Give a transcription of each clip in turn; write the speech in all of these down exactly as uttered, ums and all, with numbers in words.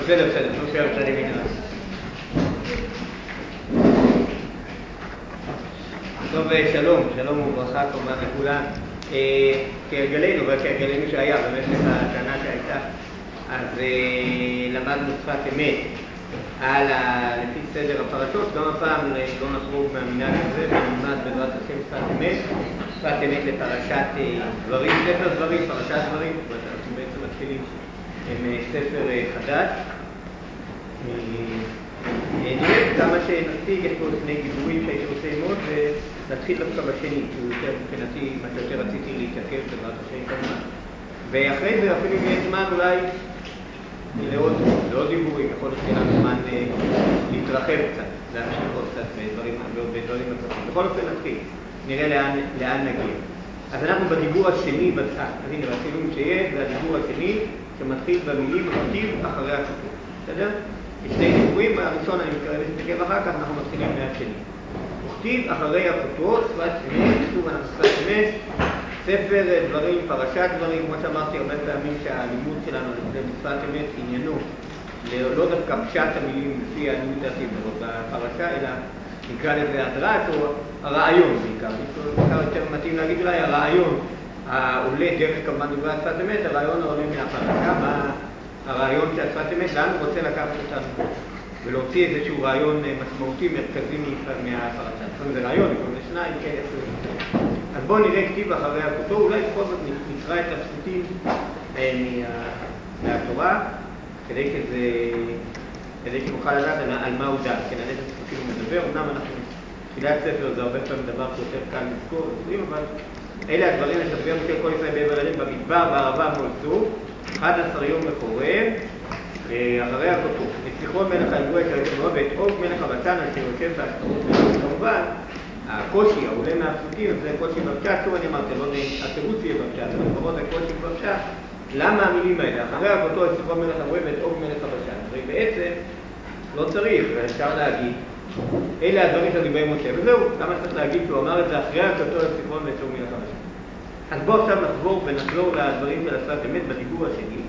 בסדר, בסדר, לא שואל בצד ימין. טוב, שלום, שלום וברכה כמובן לכולם. כהרגלנו וכהרגלנו שהיה במשך השנה שהייתה, אז למדנו שפת אמת על לפי סדר הפרשות. גם הפעם לא נחרוג מהמנהג הזה ונלמד בעזרת השם שפת אמת. שפת אמת לפרשת דברים, ספר דברים, פרשת דברים. אנחנו בעצם מתחילים עם ספר חדש. נראה כמה שנספיק, יש פה שני גיבורים שהייתי רוצה ללמוד, ונתחיל דווקא בשני, שהוא יותר מבחינתי, מה שיותר רציתי להתעכב בעזרת השם כמובן. ואחרי זה אפילו אם יהיה זמן אולי לעוד, לעוד דיבורים, יכול להיות שיהיה לנו זמן להתרחב קצת, להמשיך עוד קצת בדברים, בדברים נוספים. בכל אופן נתחיל, נראה לאן, לאן נגיע. אז אנחנו בדיבור השני, אז הנה, בצילום שיש, זה הדיבור השני שמתחיל במילים כתיב אחרי הכתוב. בסדר? יש שני דיבורים, הראשון אני מתקרב להסתכל אחר כך, אנחנו מתחילים מהשני. וכתיב אחרי הכתוב, שפת אמת, כתוב אנחנו שפת אמת, ספר דברים, פרשת דברים, כמו שאמרתי הרבה פעמים שהלימוד שלנו בשפת אמת עניינו לא דווקא פשט המילים לפי הלימוד דעתי בפרשה, אלא נקרא לזה הדרש או הרעיון בעיקר. בעיקר יותר מתאים להגיד אולי הרעיון העולה דרך כמובן דברי השפת אמת, הרעיון העולה מהפרשה, מה הרעיון של השפת אמת, לאן הוא רוצה לקחת אותנו ולהוציא איזשהו רעיון משמעותי מרכזי מהפרשה. לפעמים זה רעיון, לפעמים זה שניים, כן, איפה. אז בואו נראה כתיב אחרי הכתוב, אולי בכל זאת נקרא את הפסוקים מהתורה, כדי שזה, כדי שנוכל לדעת על מה הוא דן, כן, על איזה פסוקים הוא מדבר. אמנם אנחנו, תחילת ספר זה הרבה פעמים דבר שיותר קל לזכור, אבל אלה הדברים שדבר משה כל ישראל בעבר אלים במדבר, בערבה מולדו, אחד עשר יום מחורב, אחרי הכתוב. את סיחון מלך האיגוי שהייתם מאוד, ואת עוג מלך הבצן, אשר יושב בהשתרות שלנו. כמובן, הקושי, העולה מהפסוקים, זה קושי בפשט, שוב אני אמרתי, לא יודע, התירוץ יהיה בפשט, אבל לפחות הקושי בפשט, למה המילים האלה? אחרי הכתוב, את סיחון מלך האיגוי ואת עוג מלך הבצן. ובעצם, לא צריך, ואפשר להגיד, אלה הדברים של דברי משה, וזהו, למה צריך להגיד שהוא אמר את זה אחרי הכתוב, את סיחון ואת עוג מלך הבצן. אז בואו עכשיו נחבור ונחזור לדברים של השפת אמת בדיבור השני.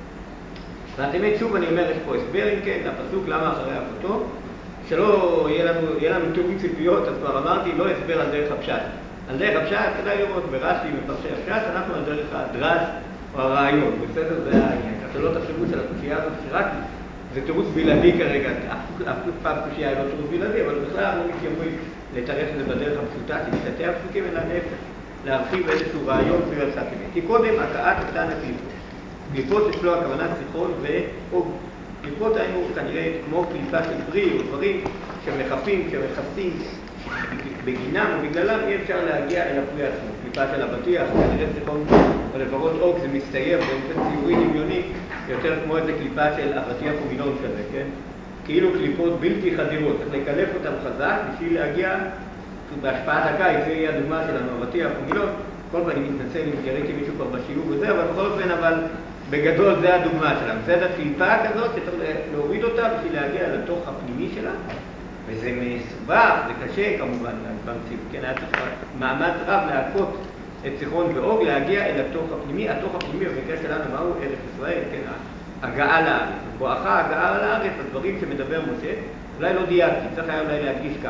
שפת אמת, שוב אני אומר, יש פה הסבר, אם כן, לפסוק למה אחרי הכתוב, שלא יהיה לנו, יהיה לנו תיאום ציפיות, אז כבר אמרתי, לא הסבר על דרך הפשט. על דרך הפשט, כדאי לראות ברש"י מפרשי הפשט, אנחנו על דרך הדרש או הרעיון, בסדר? זה העניין. אז לא תחשבו של הקושייה הזאת שרק זה תירוץ בלעדי כרגע, אף פעם קושייה היא לא תירוץ בלעדי, אבל בכלל אנחנו מתיימרים לתרץ את זה בדרך הפשוטה, שתתתי הפסוקים אלא נפש. להרחיב איזשהו רעיון סביב השפת אמת. כי קודם הקאת אותן הקליפות. קליפות אצלו הכוונה סיחון ועוג. קליפות היינו כנראה כמו קליפה של פרי או דברים שמחפים, שמחפשים בגינם ובגללם אי אפשר להגיע אל הפרי עצמו. קליפה של הבטיח, כנראה סיחון או לפחות עוג זה מסתיים באופן ציורי דמיוני יותר כמו איזה קליפה של אבטיח או מילון כזה, כן? כאילו קליפות בלתי חדירות. צריך לקלף אותם חזק בשביל להגיע בהשפעת הקיץ, זה יהיה הדוגמה שלנו, אבטיח או מילון. כל פעם אני מתנצל אם תראיתי מישהו כבר בשיעור וזה, אבל בכל אופן, אבל בגדול זה הדוגמה שלנו. זה הקליפה כזאת שצריך להוריד אותה בשביל להגיע לתוך הפנימי שלה, וזה מסובך, זה קשה כמובן במציאות, כן? היה צריך מאמץ רב להכות את סיחון ועוג, להגיע אל התוך הפנימי. התוך הפנימי במקרה שלנו מהו? ארץ ישראל, כן? הגעה לארץ. בואכה הגעה לארץ, הדברים שמדבר משה, אולי לא דייקתי, צריך היה אולי להדגיש ככה.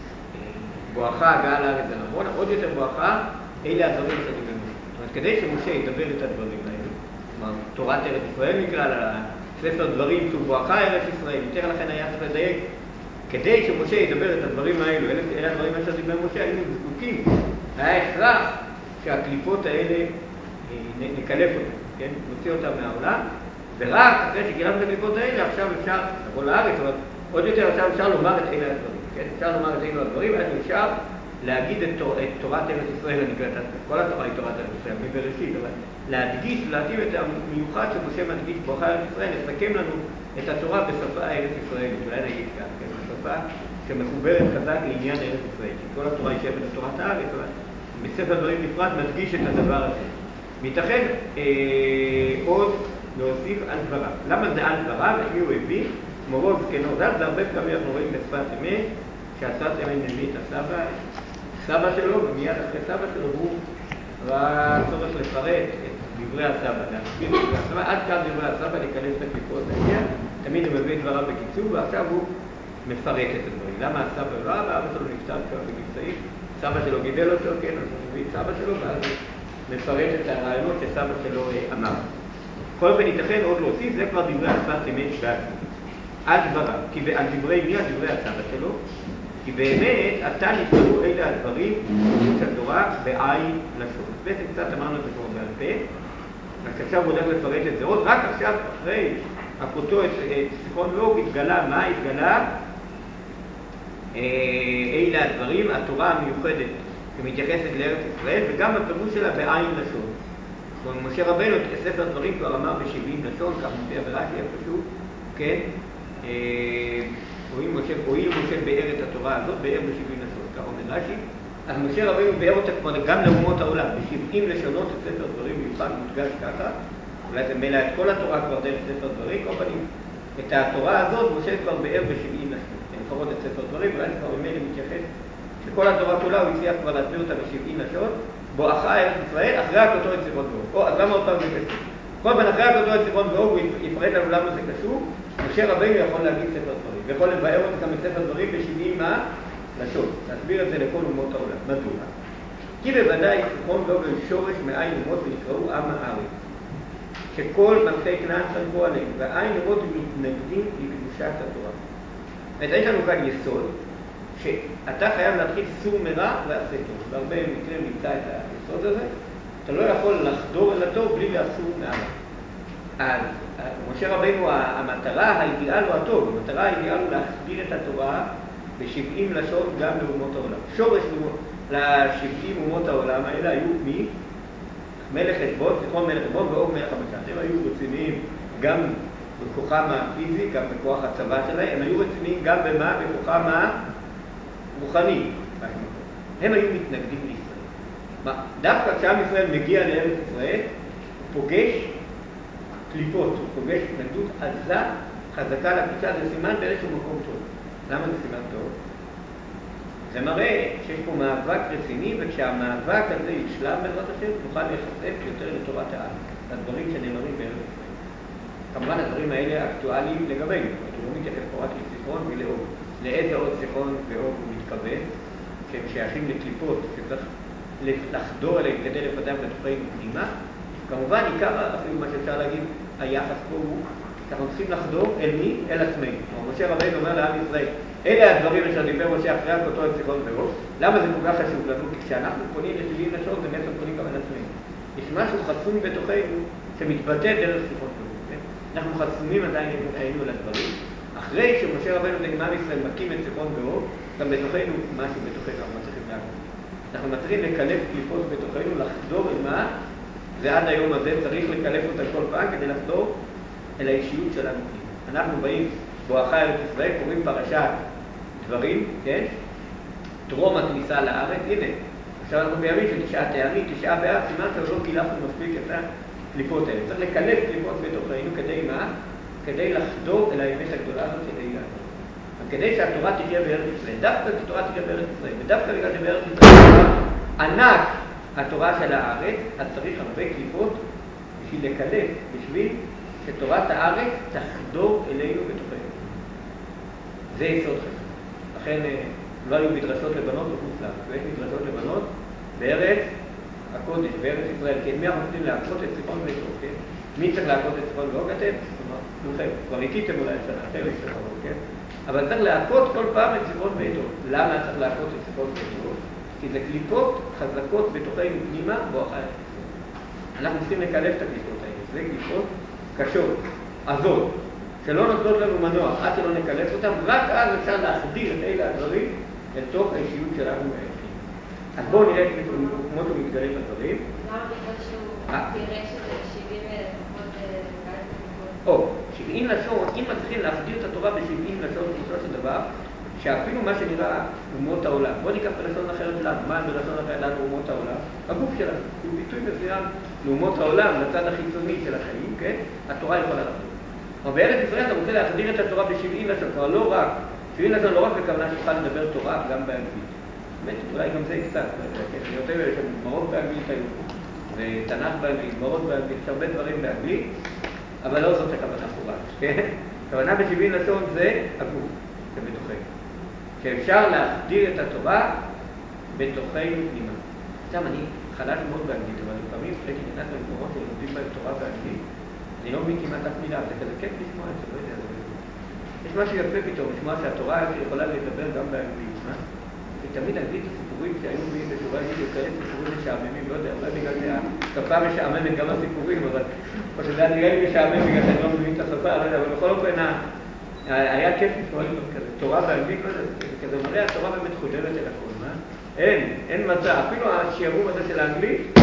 בואכה הגעה לארץ זה נכון, עוד יותר בואכה, אלה הדברים שדיבר משה. זאת אומרת, כדי שמשה ידבר את הדברים האלה, כלומר, תורת ארץ ישראל נקרא לה, ספר דברים שהוא בואכה ארץ ישראל, יותר לכן היה צריך לדייק, כדי שמשה ידבר את הדברים האלו, אלה, אלה הדברים אשר דיבר משה, היינו זקוקים, היה הכרח שהקליפות האלה נקלף אותם, כן? נוציא אותם מהעולם, ורק אחרי שגילנו את הקליפות האלה, עכשיו אפשר לבוא לארץ, אבל עוד יותר עכשיו אפשר לומר את אלה הדברים. כן? אפשר לומר את אילו הדברים, אז אפשר להגיד את, תור, את תורת ארץ ישראל, כל התורה היא תורת ארץ ישראל, מבראשית, אבל להדגיש, להתאים את המיוחד שמשה מדגיש בואכה ארץ ישראל, לסכם לנו את התורה בשפה ארץ ישראלית, אולי נגיד כאן, כן? בשפה שמחוברת חזק לעניין ארץ ישראל, כי כל התורה היא שייכת לתורת הארץ, אבל בספר דברים בפרט מדגיש את הדבר הזה. מתאחד אה, עוד להוסיף על דבריו. למה זה על דבריו? את מי הוא הביא? מורו זקנו זב, זה הרבה פעמים אנחנו רואים בשפת אמת, שהשפת אמת מביא את הסבא, סבא שלו, ומיד אחרי סבא שלו הוא ראה צורך לפרט את דברי הסבא, להסביר את דברי הסבא, עד כאן דברי הסבא, להיכנס לקליפות, תמיד הוא מביא את דבריו בקיצור, ועכשיו הוא מפרט את הדברים. למה הסבא לא אבא, אבא שלו נפטר כבר בגיל צעיר, סבא שלו גידל אותו, כן, אז הוא מביא את סבא שלו, ואז הוא מפרט את הרעיונות שסבא שלו אמר. בכל אופן ייתכן עוד להוסיף, זה כבר דברי השפת אמת בעצמו. על דבריו, כי על דברי מי? על דברי הסבא שלו, כי באמת עתה נפטרו אלה הדברים של התורה בעין לשון. בעצם קצת אמרנו את זה כבר בעל פה, רק עכשיו הוא הולך לפרט את זה עוד, רק עכשיו אחרי אחותו את זיכרון ואוג התגלה, מה התגלה? אלה הדברים, התורה המיוחדת שמתייחסת לארץ ישראל, וגם הפירוש שלה בעין לשון. זאת אומרת, משה רבנו את ספר דברים כבר אמר ב-שבעים לשון, כך מופיע ברש"י הפשוט, כן? הואיל משה באר את התורה הזאת, באר ב-שבעים לשון, כך אומר רש"י. אז משה רבנו באר אותה כבר גם לאומות העולם, ב-שבעים לשונות את ספר דברים מיוחד מודגש ככה, אולי זה מלא את כל התורה כבר דרך ספר דברים, כל פנים. את התורה הזאת משה כבר באר ב-שבעים לשון, לפחות את ספר דברים, אולי זה כבר ממילא מתייחס שכל התורה כולה הוא הצליח כבר להסביר אותה ב-שבעים לשון, בואכה ארץ ישראל, אחרי הכותו את זיכרון ואוג. או, אז למה עוד פעם זה קשור? כל פעם אחרי הכותו את זיכרון ואוג הוא יפרט לנו למה זה קשור, משה רבנו יכול להגיד ספר דברים, ויכול לבאר אותה גם בספר דברים ב-שבעים לשון, להסביר את זה לכל אומות העולם. מדוע? כי בוודאי זיכרון ואוג הוא שורש מאין אומות ונקראו עם הארץ, שכל מלכי כנען סמכו עליהם, והעין אומות מתנגדים לקדושת התורה. יש לנו כאן יסוד, שאתה חייב להתחיל סור מרע ועשה טוב. בהרבה מקרים נמצא את היסוד הזה. אתה לא יכול לחדור אל הטוב בלי לעשור מעלה. אז משה רבנו, המטרה, האידיאל הוא הטוב. המטרה, האידיאל הוא להסביר את התורה ב-שבעים לשון גם לאומות העולם. שורש ל-שבעים אומות העולם האלה היו מי? מלך חשבון, זיכרון מלך חשבון ואוג מלך הבשן. הם היו רציניים גם בכוחם הפיזי, גם בכוח הצבא שלהם. הם היו רציניים גם במה? בכוחם הרוחני. הם היו מתנגדים לישראל. דווקא כשעם ישראל מגיע לארץ ישראל, הוא פוגש קליפות, הוא פוגש התנגדות עזה, חזקה לקדושה. זה סימן באיזשהו מקום טוב. למה זה סימן טוב? זה מראה שיש פה מאבק רציני, וכשהמאבק הזה ישלם בעזרת השם, נוכל להיחשף יותר לתורת העל, לדברים שנאמרים בארץ ישראל. כמובן הדברים האלה אקטואליים לגבינו, הוא לא מתייחס פה רק לזיכרון ולאוג. לאיזה עוד זיכרון ואוג הוא מתכוון, שהם שייכים לקליפות שצריך לחדור אליהם כדי לפתח בתוכנו פנימה. כמובן עיקר, אפילו מה שאפשר להגיד, היחס פה הוא, אנחנו צריכים לחדור אל מי? אל עצמנו. משה רבנו אומר לעם ישראל, אלה הדברים אשר דיבר משה אחרי הכותו את זיכרון ואוג. למה זה כל כך חשוב לנו? כי כשאנחנו פונים לשבעים לשון, זה בעצם פונים גם על עצמנו. יש משהו חסום בתוכנו שמתבטא דרך זיכרון ואוג. כן? אנחנו חסומים עדיין היינו לדברים. אחרי שמשה רבנו עם עם ישראל מקים את זיכרון ואוג, גם בתוכנו משהו בתוכנו, אנחנו מצליחים להגיד. אנחנו מצליחים לקלף קליפות בתוכנו, לחדור אל מה? ועד היום הזה צריך לקלף אותה כל פעם כדי לחדור אל האישיות שלנו. אנחנו באים בואכה ארץ ישראל, קוראים פרשת דברים, כן? טרום הכניסה לארץ, הנה, עכשיו אנחנו בימים של תשעה תארים, תשעה באב, סימן שלא קילפנו מספיק את הקליפות האלה. צריך לקלף קליפות בתוכנו כדי מה? כדי לחדור אל האמת הגדולה הזאת כדי לעזור. וכדי שהתורה תהיה בארץ ישראל, דווקא התורה תהיה בארץ ישראל, ודווקא בגלל שבארץ ישראל ענק התורה של הארץ, אז צריך הרבה קליפות בשביל לקלף, בשביל שתורת הארץ תחדור אלינו בתוכנו. זה יסוד חשוב. לכן לא היו מדרשות לבנות בחוץ לארץ, ויש מדרשות לבנות בארץ הקודש, בארץ ישראל. כן, מי אנחנו צריכים להכות את זיכרון ואוג, כן? מי צריך להכות את זיכרון ואוג? אתם? כלומר, כבר הקיתם אולי שנה, חלק של חרוב, כן? אבל צריך להכות כל פעם את זיכרון ואוג. למה צריך להכות את זיכרון ואוג? כי זה קליפות חזקות בתוכנו פנימה בואכה ארץ ישראל. אנחנו צריכים לקלף את הקליפות האלה. זה קליפות קשות, עזות, שלא נותנות לנו מנוע, עד שלא נקלף אותם, רק אז אפשר להחדיר את אלה הדברים אל תוך האישיות שלנו מהאחים. אז בואו נראה כמו שהוא מתגלה בדברים. למה בגלל שהוא תראה שזה שבעים לפחות לקלף את או, שבעים לשון, אם מצליחים להחדיר את התורה ב-שבעים לשון, פירושו של דבר, שאפילו מה שנראה אומות העולם, בואו ניקח בלשון אחרת לנו, מה בלשון אחרת לנו אומות העולם? הגוף שלנו, הוא ביטוי מסוים לאומות העולם, לצד החיצוני של החיים, כן? התורה יכולה לחדור. אבל בארץ ישראל אתה רוצה להחדיר את התורה ב-שבעים לשון, כבר לא רק, שבעים לשון לא רק בכוונה שתוכל לדבר תורה גם באנגלית. באמת, אולי גם זה קצת, אני יותר יש לנו גמרות באנגלית היום, ותנ"ך באנגלית, גמרות באנגלית, יש הרבה דברים באנגלית, אבל לא זאת הכוונה פורש, כן? הכוונה בשבעים לשון זה הגוף, זה בתוכנו. שאפשר להחדיר את התורה בתוכנו פנימה. עכשיו, אני חלש מאוד באנגלית, אבל לפעמים כשאני נכנס למקומות שלומדים בהם תורה באנגלית, אני לא מבין כמעט אף מילה, זה כזה כיף לשמוע את זה, לא יודע, יש משהו יפה פתאום, לשמוע שהתורה יכולה לדבר גם באנגלית, מה? ותמיד אנגלית הסיפורים שהיו מביאים בשיעורי אנגלית, כאלה סיפורים משעממים, לא יודע, אולי בגלל שהשפה משעממת גם הסיפורים, אבל או שזה נראה לי משעמם בגלל שאני לא מבין את השפה, לא יודע, אבל בכל אופן היה כיף לשמוע כזה, תורה באנגלית, לא יודע, כזה מראה, התורה באמת חודרת אל הכל, מה? אין, אין מצע, אפילו השיערום הזה של האנגלית,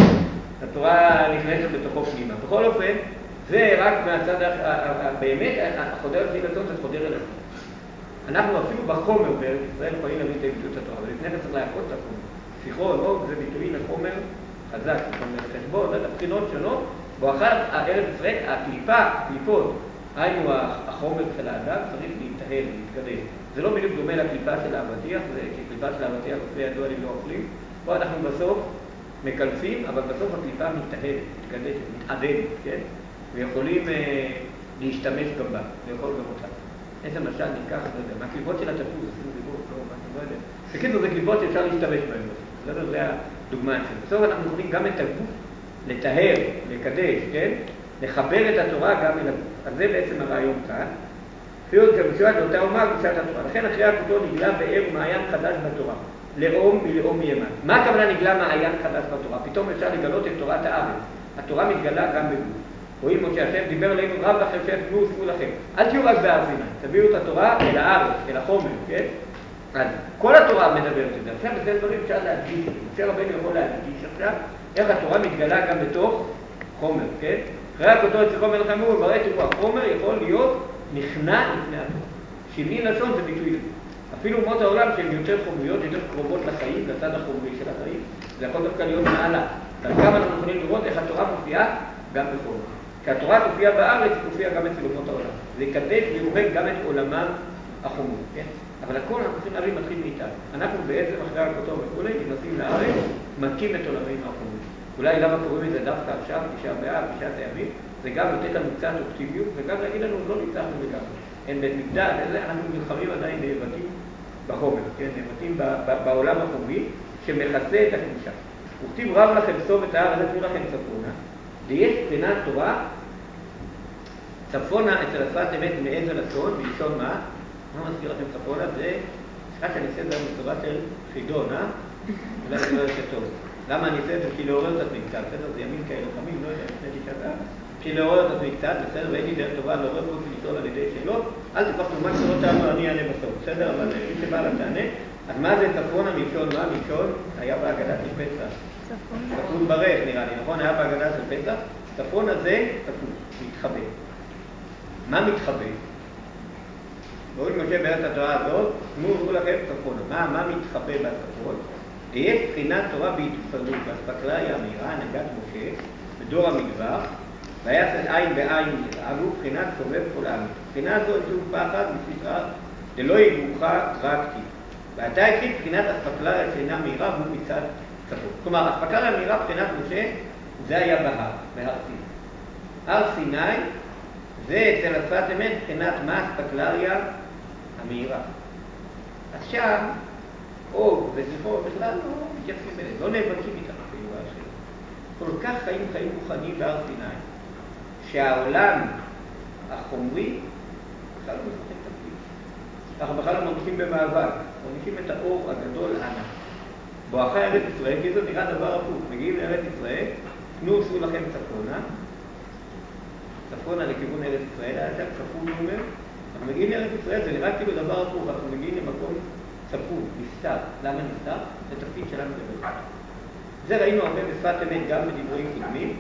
התורה נכנסת בתוכו פנימה. בכל אופן, זה רק מהצד, באמת, החודר של עצום זה חודר אל עצום. אנחנו אפילו בחומר בארץ ישראל יכולים להביא את ביטוי התורה, אבל לפני כן צריך להפות את החומר. שיכרון, אוג, זה ביטוי לחומר חזק, זאת אומרת, חשבון, הבחינות שונות, בואחד, ארץ ישראל, הקליפה, הקליפות, היינו החומר של האדם, צריך להתאהל, להתקדם. זה לא בדיוק דומה לקליפה של האבטיח, זה כקליפה של האבטיח, לפי ידוע לי לא אוכלים. פה אנחנו בסוף מקלפים, אבל בסוף הקליפה מתאהלת, מתקדשת, מתעדלת, כן? ויכולים אה, להשתמש גם בה, לאכול גם אותה. איזה משל ניקח, לא יודע, מהקליפות של התפוז, עשינו דיבור, לא, משהו, לא יודע. בקיצור, זה קליפות שאפשר להשתמש בהן. בסדר, זה הדוגמה אצלנו. בסוף אנחנו יכולים גם את הגוף לטהר, לקדש, כן? לחבר את התורה גם אל הגוף. אז זה בעצם הרעיון כאן. פיוט כמסועת לאותה אומה קדושת התורה. לכן אחרי הכותו נגלה באר מעיין חדש בתורה. לאום מלאום מימן. מה הכוונה נגלה מעיין חדש בתורה? פתאום אפשר לגלות את תורת הארץ. התורה מתגלה גם בגוף. רואים משה השם דיבר אלינו רב לכם שאת תנו ושמו לכם. אל תהיו רק בהר סיני, תביאו את התורה אל הארץ, אל החומר, כן? אז כל התורה מדברת את זה. עכשיו בזה דברים אפשר להדגיש. משה רבנו יכול להדגיש עכשיו איך התורה מתגלה גם בתוך חומר, כן? אחרי הכותו אצל חומר לכם הוא, מראה תראו, החומר יכול להיות נכנע לפני התורה. שבעים לשון זה ביטוי לזה. אפילו אומות העולם שהן יותר חומריות, יותר קרובות לחיים, לצד החומרי של החיים, זה יכול דווקא להיות מעלה. דרכם אנחנו יכולים לראות איך התורה מופיעה גם בחומר. כשהתורה תופיע בארץ, היא תופיע גם אצל אומות העולם. זה יקדש ויורק גם את עולמם החומרי, כן? אבל הכל אנחנו צריכים להבין מתחיל מאיתנו. אנחנו בעצם אחרי הכותו וכולי, נכנסים לארץ, מקים את עולמנו החומרי. אולי למה קוראים את זה דווקא עכשיו, תשעה באב, תשעת הימים, זה גם לתת לנו קצת אופטימיות, וגם להגיד לנו, לא ניצחנו לגמרי. אין בית מקדש, אנחנו נלחמים עדיין נאבקים בחומר, כן? נאבקים בעולם החומרי, שמכסה את הקדושה. וכתיב רב לכם סוב את ההר, נתנו לכם צפונה, ויש בחינת תורה, צפונה אצל השפת אמת מעזר לצון, בלשון מה? מה מזכיר לכם צפונה? זה, שכת שאני אעשה את זה בצורה של חידון, אה? אולי זה לא יוצא טוב. למה אני אעשה את זה? כי לעורר את עצמי קצת, בסדר? זה ימים כאלה חמים, לא יודע, לפני תשעה. כי לעורר את עצמי קצת, בסדר? ואין לי דרך טובה לעורר חוץ ולשאול על ידי שאלות. אל תפחדו, מה שלא תענו, אני אענה בסוף, בסדר? אבל מי שבא לה תענה. אז מה זה צפונה מלשון? מה מלשון? היה בהגדה של פסח. צפון ברך נראה לי, נכון? היה בהגדה של פסח. צפון הזה, צפון, מתחבא. מה מתחבא? בואו נמשה בארץ התורה הזאת, תנו ושמו לכם צפונה. מה, מה מתחבא בצפון? תהיה בחינת תורה בהתפרעות, באספקלריה המהירה, הנהגת משה, בדור המדבר, ויעש עין בעין ירעבו, בחינת סובב כל העם. בחינה זו שוב פחד מספרה, דלא יגורך רקתי. ועתה התחיל בחינת אספקלריה שאינה מהירה, והוא מצד צפון. כלומר, אספקלריה המהירה בחינת משה, זה היה בהר, בהר סיני. הר סיני, זה אצל השפת אמת בחינת מה אספקלריה המהירה. עכשיו, אוג וזכור בכלל לא מתייחסים אליהם, לא נאבקים איתם אפילו השם. כל כך חיים חיים רוחניים בהר סיני, שהעולם החומרי בכלל לא משחק תפקיד. אנחנו בכלל לא מרגישים במאבק, מרגישים את האור הגדול הענק. בואכה ארץ ישראל, כי זאת נראה דבר הפוך, מגיעים לארץ ישראל, תנו ושמו לכם צפונה, צפונה לכיוון ארץ ישראל, היה שם צפון אומר, אנחנו מגיעים לארץ ישראל, זה נראה כאילו דבר הפוך, אנחנו מגיעים למקום צפון, נסתר. למה נסתר? זה תפקיד שלנו בבית. זה ראינו הרבה בשפת אמת, גם בדיבורים קודמים.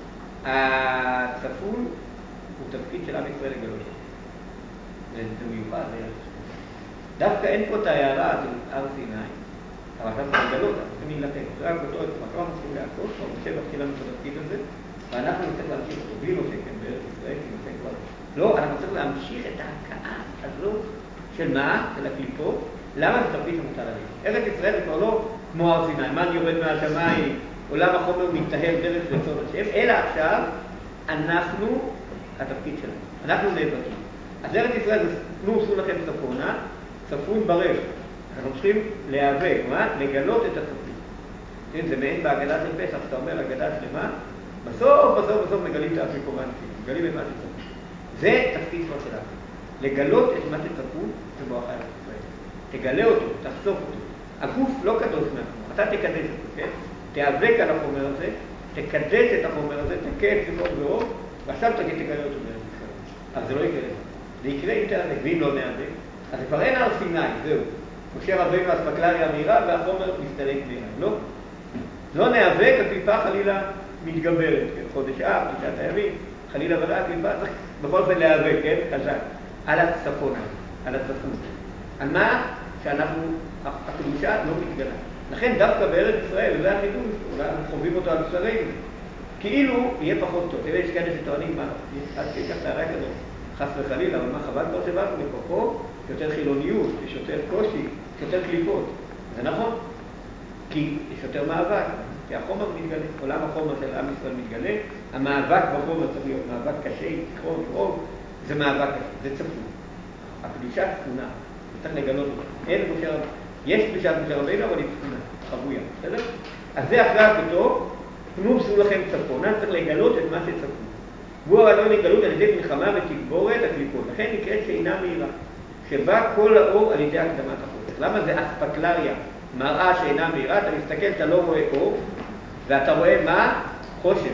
הצפון הוא תפקיד של עם ישראל לגלות. זה מיוחד, זה דווקא אין פה את ההערה של הר סיני, אבל עכשיו זה לגלות, אנחנו צריכים להילחם. זה רק אותו, אנחנו צריכים להכות, אבל משה מתחיל לנו את התפקיד הזה, ואנחנו נצטרך להמשיך אותו, בלי משה, כן, בארץ ישראל, כי משה כבר... לא, אנחנו צריכים להמשיך את ההכאה הזאת של מה? של הקליפות. למה זה תפקיד שמותר עלינו? ארץ ישראל זה כבר לא כמו הר סיני, מן יורד מהשמיים, עולם החומר מתנהל דרך רצון השם, אלא עכשיו אנחנו, התפקיד שלנו, אנחנו נאבקים. אז ארץ ישראל זה תנו עשו לכם צפונה, צפון ברש. אנחנו צריכים להיאבק, מה? לגלות את הצפון. זה מעין בהגדה של פסח, אתה אומר, הגדה שלמה, בסוף, בסוף, בסוף מגלים את האפיקורן, מגלים את מה שצפון. זה תפקיד כבר שלנו. לגלות את מה שצפון ובואכה ארץ ישראל. תגלה אותו, תחשוף אותו. הגוף לא קדוש מעצמו, אתה תקדש אותו, כן? תיאבק על החומר הזה, תקדש את החומר הזה, תקה את סיפור ברוב, ועכשיו תגיד תגלה אותו בארץ ישראל. אבל זה לא יקרה. זה יקרה אם תיאבק, ואם לא ניאבק, אז כבר אין הר סיני, זהו. משה רבינו אספקלריה מהירה והחומר מסתלק מהירה. לא. לא נאבק, הקליפה חלילה מתגברת. כן? חודש אב, תשעת הימים, חלילה וראה הקליפה, צריך בכל זאת להיאבק, כן? חזק. על הצפון, על הצפון. על מה? שאנחנו, הקדושה לא מתגלה. לכן דווקא בארץ ישראל, וזה החידוש, אולי אנחנו חווים אותו על בשרנו, כאילו יהיה פחות טוב. תראה, יש כאלה שטוענים, מה? עד כדי כך תארה כזאת. חס וחלילה, אבל מה חבל כבר שבאנו לפה? פה יותר חילוניות, יש יותר קושי, יש יותר קליפות. זה נכון? כי יש יותר מאבק, כי החומר מתגלה, עולם החומר של עם ישראל מתגלה, המאבק בחומר צריך להיות מאבק קשה, תיכון, רוב, זה מאבק קשה, זה צפון. הקדושה צפונה, צריך לגלות אותה. אין משה רבינו, יש קדושת משה רבינו, אבל היא צפונה, חבויה, בסדר? אז זה אחרי הכתוב, תנו עשו לכם צפונה, צריך לגלות את מה שצפון. והוא הרעיון לגלות על ידי מלחמה ותגבורת הקליפות. לכן נקראת שאינה מהירה, שבה כל האור על ידי הקדמת החושך. למה זה אספקלריה? מראה שאינה מהירה, אתה מסתכל, אתה לא רואה אור, ואתה רואה מה? חושך.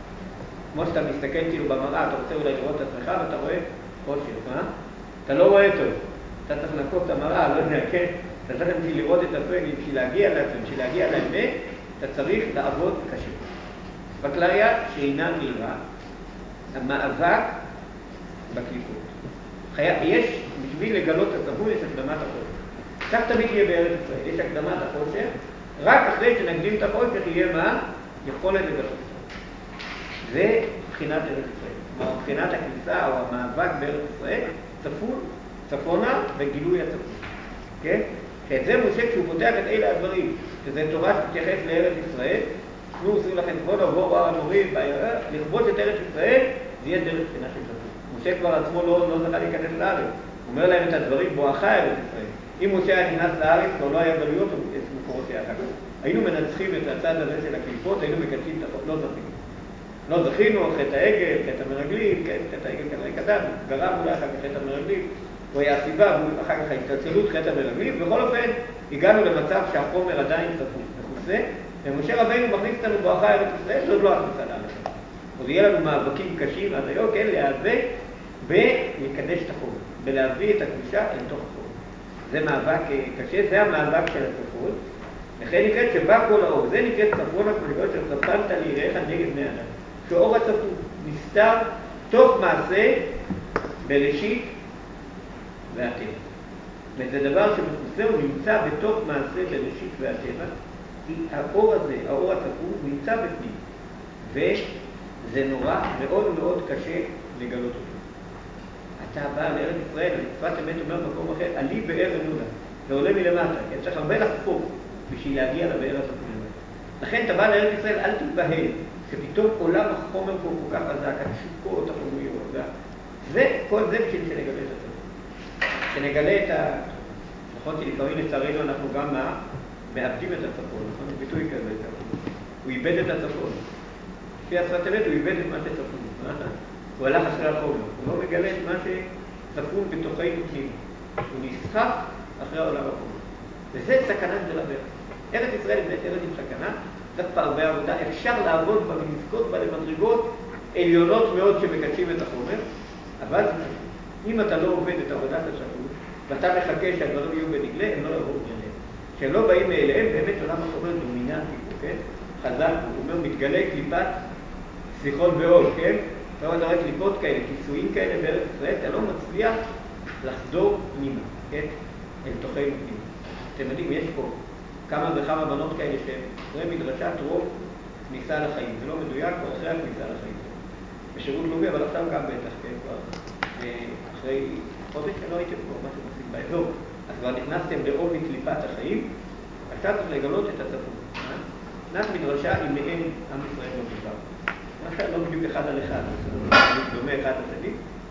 כמו שאתה מסתכל כאילו במראה, אתה רוצה אולי לראות את עצמך, ואתה רואה חושך, מה? אתה לא רואה טוב. אתה צריך לנקות את המראה, לא יודע, כן? אתה צריך בשביל לראות את עצמך, בשביל להגיע לעצמך, בשביל להגיע לאמת, אתה צריך לעבוד קשה. אספקלריה שאינה מהירה, המאבק בקליפות. יש, בשביל לגלות את הצפון, יש הקדמת החושך. כך תמיד יהיה בארץ ישראל, יש הקדמת החושך, רק אחרי שנקדים את החושך יהיה מה? יכולת לגלות. זה בחינת ארץ ישראל. מבחינת הכניסה או המאבק בארץ ישראל, צפון, צפונה וגילוי הצפון. כן? שאת זה משה כשהוא פותח את אלה הדברים, שזה תורה שתתייחס לארץ ישראל, תנו עשו לכם כבוד עבור הר המורים, לכבוד את ארץ ישראל, זה יהיה דרך בחינה של צפון. משה כבר עצמו לא, לא זכה להיכנס לארץ. הוא אומר להם את הדברים בואכה ארץ ישראל. אם משה היה נכנס לארץ, כבר לא היה גלויות את מקורות יחד. היינו מנצחים את הצד הזה של הקליפות, היינו מקדשים את החוק, לא זכינו. לא זכינו, חטא העגל, חטא המרגלים, חטא העגל כנראה קדם, גרם אולי אחר כך חטא המרגלים, הוא היה הסיבה, ואחר כך ההתעצלות חטא המרגלים, בכל אופן הגענו למצב שהחומר עדיין צפון וחוסה, ומשה רבינו מכניס אותנו בואכה ארץ ישראל, זאת לא הכניסה לארץ. עוד יהיה לנו מאבקים קשים עד היום, כן, להיאבק ולקדש את החומר, ולהביא את הקדושה אל תוך החומר. זה מאבק קשה, זה המאבק של הצפון, לכן נקראת שבא כל האור, זה נקראת צפון הקדוש של צפנת ליראיך נגד בני אדם. שאור הצפון נסתר תוך מעשה בראשית והטבע. וזה דבר שמכוסה הוא נמצא בתוך מעשה בראשית והטבע, כי האור הזה, האור הצפון, נמצא בפנים. וזה נורא מאוד מאוד קשה לגלות אותו. אתה בא לארץ ישראל, שפת אמת אומר במקום אחר, עלי באר אמונה, זה עולה מלמטה, כי צריך הרבה לחפור בשביל להגיע לבאר הזאת מלמטה. לכן אתה בא לארץ ישראל, אל תתבהל, שפתאום עולם החומר פה כל כך עזק, התשוקות, החומריות, זה, כל זה בשביל שנגלה את הצפון. שנגלה את ה... נכון שלפעמים לצערנו אנחנו גם מאבדים את הצפון, נכון? ביטוי כזה, הוא איבד את הצפון. לפי השפת אמת הוא איבד את מה שצפון. הוא הלך אחרי החומר, הוא לא מגלה את מה שצפון בתוכנו פנים. הוא נסחף אחרי העולם החומר. וזה סכנה גדולה בארץ. ארץ ישראל באמת ארץ עם סכנה, צריך פה הרבה עבודה, אפשר לעבוד בה ולזכות בה למדרגות עליונות מאוד שמקדשים את החומר, אבל אם אתה לא עובד את עבודת השפות, ואתה מחכה שהדברים יהיו בנגלה, הם לא יבואו אליהם. כשהם לא באים מאליהם, באמת עולם החומר דומיננטי, כן? חזק, הוא אומר, מתגלה קליפת שיחות ועוד, כן? אתה רואה קליפות כאלה, כיסויים כאלה בארץ ישראל, אתה לא מצליח לחדור פנימה, כן? אל תוכנו פנימה. אתם יודעים, יש פה כמה וכמה בנות כאלה שאחרי מדרשת רוב כניסה לחיים. זה לא מדויק, כבר אחרי הכניסה לחיים. בשירות לאומי, אבל עכשיו גם בטח, כן, כבר אחרי חודש שלא הייתם פה, משהו מוסיף באזור. אז כבר נכנסתם לעובי קליפת החיים, עכשיו צריך לגלות את הצפון. נכנס מדרשה עם מעין עם ישראל לא מדבר. למשל, לא בדיוק אחד על אחד, זה דומה אחד לשני,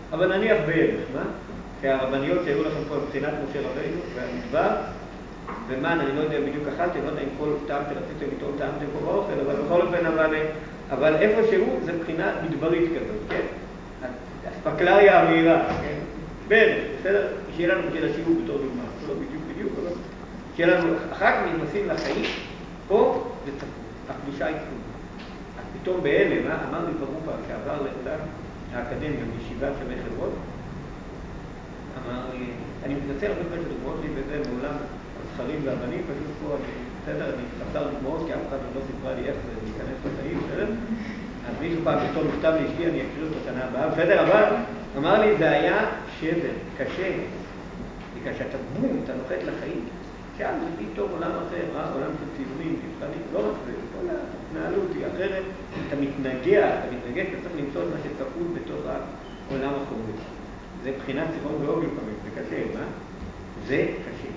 אבל נניח בערך, מה? שהרבניות שהיו לכם פה מבחינת משה רבינו והמדבר, ומן, אני לא יודע בדיוק אכלתם, לא יודע אם כל טעם שרציתם איתו טעמתם פה באוכל, אבל בכל אופן, אבל, אבל איפה שהוא זה מבחינה מדברית כזאת, כן? הספקלריה המהירה, כן? בערך, בסדר? שיהיה לנו בשביל השיעור בתור דוגמה, לא בדיוק בדיוק, אבל שיהיה לנו, אחר כך נכנסים לחיים, פה זה צפון, הקדושה היא תחום. אז פתאום באלה, מה? אמר לי ברופא, שעבר לעולם האקדמיה בישיבת שמי חברות, אמר לי, אני מתנצל הרבה פעמים שדוגמאות לי בזה מעולם הזכרים והבנים, פשוט פה אני, בסדר, אני חסר דוגמאות, כי אף אחד לא סיפרה לי איך זה להיכנס לחיים, בסדר? אז מישהו פעם בתור מכתב לאשתי, אני אקריא אותו שנה הבאה, בסדר, אבל אמר לי, זה היה שבר, קשה, כי כשאתה בום, אתה נוחת לחיים, שם זה פתאום עולם אחר, עולם של ציונים, מבחנים, לא רק זה, כל ההתנהלות היא אחרת, אתה מתנגע, אתה מתנגע, אתה צריך למצוא את מה שצפול בתוך העולם החומרי. זה מבחינת ציפון ואוג לפעמים, זה קשה, מה? זה קשה.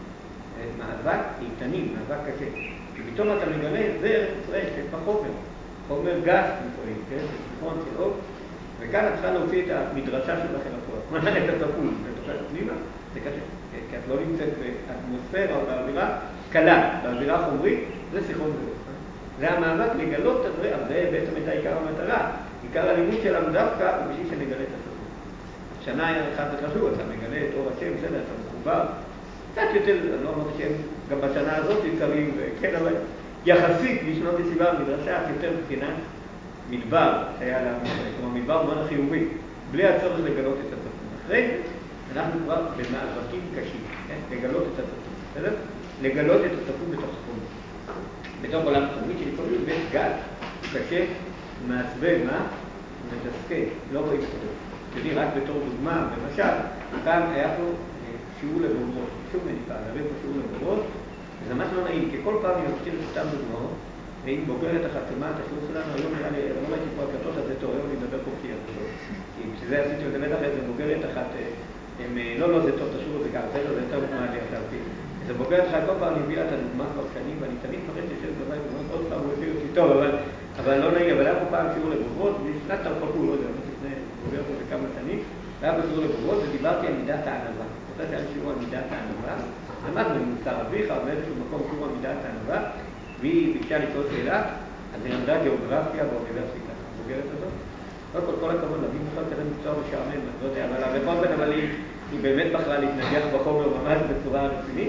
מאבק איתנים, מאבק קשה. ופתאום אתה מגלה, זה ארץ ישראל, שיש בה חומר, חומר גס, נקראים, כן? זה ציפון של אוג, וכאן את צריכה להוציא את המדרשה שלכם לפועל, את הצפול, ותוכלת פנימה, זה קשה. כי את לא נמצאת באטמוספירה או באווירה קלה, באווירה חומרית, זה שיחון ואוג. זה המאבק לגלות את הדברים, אבל זה בעצם את העיקר המטרה. עיקר הלימוד שלנו דווקא, בשביל שנגלה את הסוף. שנה היה אחד וחשוב, אתה מגלה את אור השם, בסדר, אתה מחובר. קצת יותר, אני לא אומר שהם גם בשנה הזאת יקרים, כן, אבל יחסית בשנות ישיבה במדרשה, יותר מבחינת מדבר שהיה לה, כלומר מדבר מאוד החיובי, בלי הצורך לגלות את הצפון. אחרי זה, אנחנו כבר במאבקים קשים, כן? לגלות את הצפון, בסדר? לגלות את הצפון בתוך החומר. בתוך עולם חומרי שלפעמים בית גל, הוא קשה, מעצבן, מה? מתסכל, לא רואים את זה. יודעים, רק בתור דוגמה, למשל, כאן היה פה שיעור לבוגרות, שוב מניפה, להביא פה שיעור לבוגרות, וזה ממש לא נעים, כי כל פעם היא מפתיל את אותם דוגמאות, והיא בוגרת אחת, שמה את השיעור שלנו, היום נראה לי, לא ראיתי פה הקלטות, אז זה טוב, היום אני מדבר פה כי כי כשזה עשיתי את זה בטח איזה בוגרת אחת, הם, לא, לא, זה טוב, את השיעור הזה גם, זה לא, זה יותר דוגמה לי עכשיו, כי זה בוגרת אחת, כל פעם אני מביא לה את הדוגמה כבר שנים, ואני תמיד מראה ששב בבית, ואומרת, עוד פעם הוא הביא אותי טוב, אבל, אבל לא נעים, אבל היה פה פעם שיעור לבוגרות, ונשלט תרפקו, לא יודע, לפני בוגר פה בכמה שנים, והיה פה שיעור לבוגרות, ודיברתי על מידת הענווה. אותה שהיה שיעור על מידת הענווה, למדנו עם מוסר אביך, באיזשהו מקום שיעור על מידת הענווה, והיא ביקשה לשאול שאלה, אז היא למדה גיאוגרפיה באוניברסיטה, הבוגרת הזאת. לא כל, כל הכבוד, להביא בכלל כזה מקצוע משעמם, אני לא יודע, אבל בכל זאת, אבל היא, היא באמת בחרה להתנגח בחומר ממש בצורה רצינית.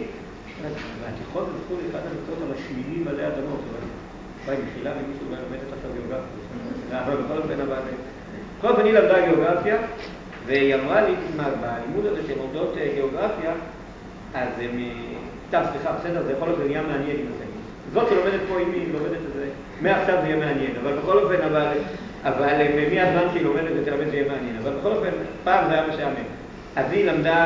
והתיכון זה זכות אחד המקצועות המשמינים עלי אדמות, אבל ביי, מחילה ממישהו אולי לומדת עכשיו גיאוגרפיה. אבל בכל אופן, אבל... כל אופן היא למדה גיאוגרפיה, והיא אמרה לי, תשמע, בלימוד הזה שהן לומדות גיאוגרפיה, אז הם... טוב, סליחה, בסדר, זה יכול להיות נהיה מעניין עם הסגל. זאת שלומדת פה, אם היא לומדת את זה, מעכשיו זה יהיה מעניין, אבל בכל אופן, אבל... אבל מי הזמן שהיא לומדת את זה, זה יהיה מעניין. אבל בכל אופן, פעם זה היה משעמם. אז היא למדה,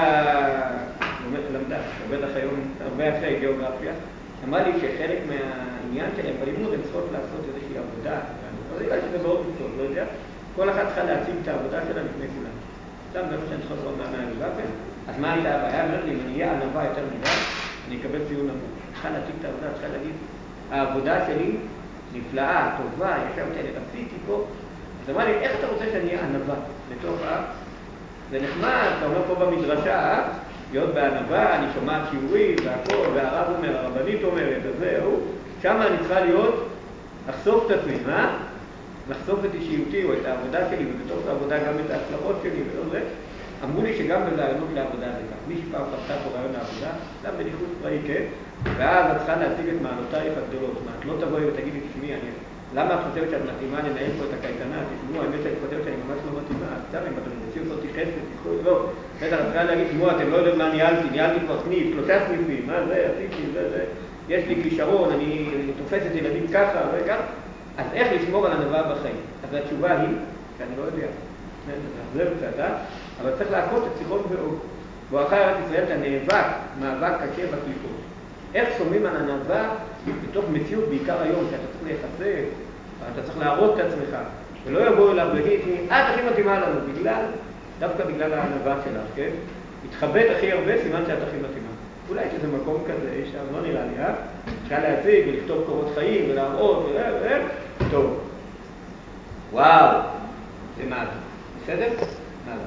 למדה, עובדת היום הרבה אחרי גיאוגרפיה, אמרה לי שחלק מהעניין שלהם בלימוד הם צריכות לעשות איזושהי עבודה, אז אולי שזה מאוד מקצוע, לא יודע, כל אחת צריכה להציג את העבודה שלה לפני כולם. עכשיו זה מה שאני צריכה לראות מהגיאוגרפיה, אז מה הייתה הבעיה? אומרת לי, אם אני אהיה ענווה יותר מדי, אני אקבל ציון נמוך. צריכה להציג את העבודה, צריכה להגיד, העבודה שלי נפלאה, טובה, ישבתי עליה, עשיתי פה. אז אמרה לי, איך אתה רוצה שאני אהיה ענווה לתוך ה... זה נחמד, אתה אומר פה במדרשה, להיות בענווה, אני שומעת שיעורים והכל, והרב אומר, הרבנית אומרת, אז זהו, שמה אני צריכה להיות, לחשוף את עצמי, מה? לחשוף את אישיותי או את העבודה שלי, ובתוך העבודה גם את ההצלחות שלי ולא זה. אמרו לי שגם ברעיונות לעבודה זה כך. מישהו פעם חפתה פה רעיון לעבודה, גם בניחוש פראי, כן? ואז את צריכה להציג את מעלותייך הגדולות. מה, את לא תבואי ותגידי, תשמעי, אני... למה את חושבת שאת מתאימה לנהל פה את הקייטנה? תשמעו, האמת שאני חושבת שאני ממש לא מתאימה, אז סתם אם אתם רוצים לעשות חסד, תיקחו, לא. בטח, את צריכה להגיד, תשמעו, אתם לא יודעים מה ניהלתי, ניהלתי כבר סניף, שלושה סניפים, מה זה, עשיתי, זה, זה, יש לי כישרון, אני תופסת ילדים ככה, וכך. אז איך לשמור על ענווה בחיים? אז התשובה היא, שאני לא יודע, זה קצת, אבל צריך להכות את ציחון ואוג. בואכה ארץ ישראל אתה נאבק, מאבק קשה בקליפות. איך שומעים על ענווה בתוך מציאות, בעיקר היום, שאתה צריך להיחשף, אתה צריך להראות את עצמך, ולא יבואו אליו ולהגיד, את הכי מתאימה לנו, בגלל, דווקא בגלל הענווה שלך, כן? מתחבט הכי הרבה, סימן שאת הכי מתאימה. אולי שזה מקום כזה, שם לא נראה לי, אה? אפשר להציג ולכתוב קורות חיים ולהראות, ו... ו... טוב. וואו, זה מה זה? בסדר? מה זה?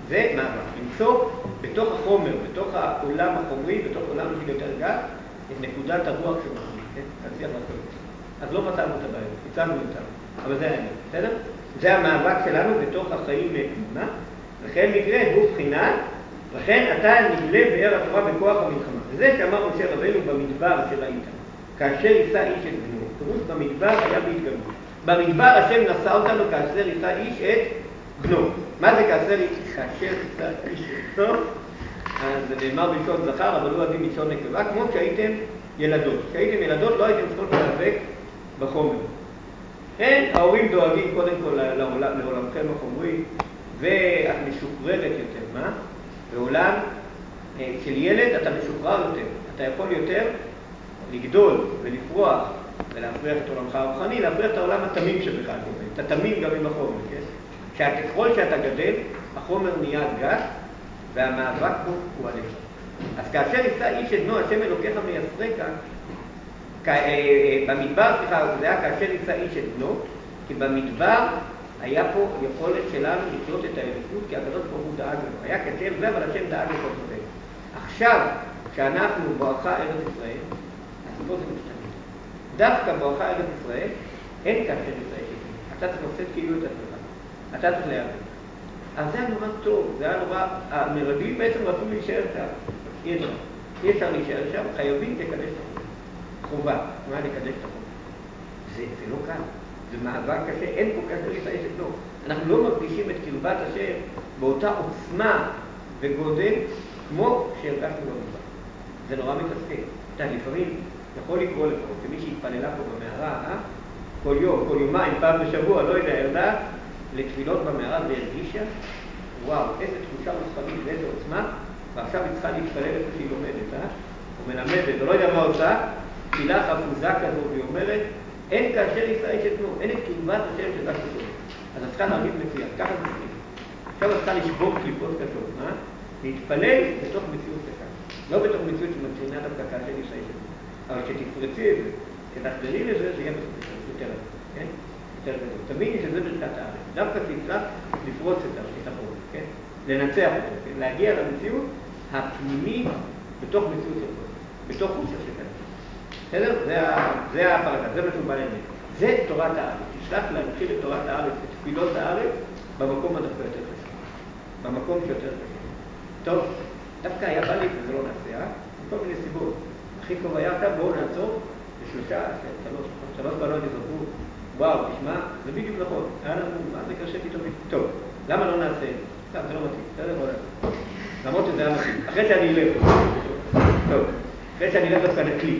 זה מאבק. למצוא בתוך החומר, בתוך העולם החומרי, בתוך עולם של יותר גס, את נקודת הרוח שמחליט, כן? תצליח לעשות את זה. אז לא מצאנו את הבעיות, הצבנו אותם, אבל זה העניין, בסדר? זה המאבק שלנו בתוך החיים פנימה, לכן נגלה הוא בחינת, לכן אתה נגלה באר התורה בכוח המלחמה. וזה שאמר משה רבנו במדבר שראית, כאשר יישא איש את בנו, פירוש במדבר היה בהתגלות. במדבר השם נשא אותנו כאשר יישא איש את בנו. מה זה כאשר יישא איש את בנו? אז זה נאמר בלשון זכר, אבל לא עדים בלשון נקבה, כמו כשהייתם ילדות. כשהייתם ילדות לא הייתם צריכות להיאבק בחומר. כן, ההורים דואגים קודם כל לעולמכם החומרי, ואת משוחררת יותר. מה? בעולם של ילד אתה משוחרר יותר. אתה יכול יותר לגדול ולפרוח ולהפריח את עולמך הרוחני, להפריח את העולם התמים שבך. אתה תמים גם עם החומר, כן? ככל שאתה גדל, החומר נהיה גס, והמאבק בו הוא עליך. אז כאשר יישא איש את בנו, השם אלוקיך מייסרק, במדבר, סליחה, זה היה כאשר יישא איש את בנו, כי במדבר היה פה יכולת שלנו לחיות את האלוקות, כי הקדוש ברוך הוא דאג לנו. היה קשה זה, אבל השם דאג לכל זאת. עכשיו, כשאנחנו בואכה ארץ ישראל, אז פה זה משתנה. דווקא בואכה ארץ ישראל, אין כאשר יישא איש את בנו. אתה צריך לעשות כאילו את עצמך. אתה צריך להיאבק. אז זה היה נורא טוב, זה היה נורא, המרגלים בעצם רצו להישאר שם. אי אפשר. אי אפשר להישאר שם, חייבים לקדש את החומר. חובה, מה לקדש את החומר? זה, זה לא קל. זה מאבק קשה, אין פה כאשר יישא איש את בנו. אנחנו לא מרגישים את קרבת השם באותה עוצמה וגודל כמו שהרגשנו במדבר. זה נורא מתסכל. אתה לפעמים יכול לקרוא לפה, כמי שהתפללה פה במערה, אה? כל יום, כל יומיים, פעם בשבוע, לא יודע, ירדה לתפילות במערה והרגישה, וואו, איזה תחושה רוחנית ואיזה עוצמה, ועכשיו היא צריכה להתפלל איפה שהיא לומדת, אה? או מלמדת, או לא יודע מה עושה, תפילה חפוזה כזו, והיא אומרת, אין כאשר יישא איש את בנו, אין את קרבת השם של דש ושומע. אז את צריכה להרגיש מצוין, ככה זה מצוין. עכשיו את צריכה לשבור קליפות כזאת, מה? להתפלל בתוך מציאות ככה. לא בתוך מציאות שמציונה דווקא כאשר יישא איש את בנו. אבל כשתפרצי את זה, כשתחזרי לזה, זה יהיה יותר רב, כן? יותר גדול. תביני שזה ברכת הארץ. דווקא תצטרך לפרוץ את החומר, כן? לנצח אותו, כן? להגיע למציאות הפנימית בתוך מציאות של חומר, בתוך חושר שכאן. בסדר? זה הפרקה, זה מה שהוא בא להגיד. זה תורת הארץ. תשלח להנחיל את תורת הארץ, את תפילות הארץ, במקום הדווקא יותר קשה. במקום שיותר קשה. טוב, דווקא היה בא לי, וזה לא נעשה, אה? מכל מיני סיבות. הכי טוב היה עכשיו, בואו נעצור, בשלושה, שלוש, שלוש בנות יזרקו, וואו, תשמע, זה בדיוק נכון. היה לנו, מה זה קשה פתאום? טוב, למה לא נעשה? סתם, זה לא מתאים, זה לא נעשה. למרות שזה היה מתאים. אחרי שאני אלך, טוב, אחרי שאני אלך דווקא נקליט,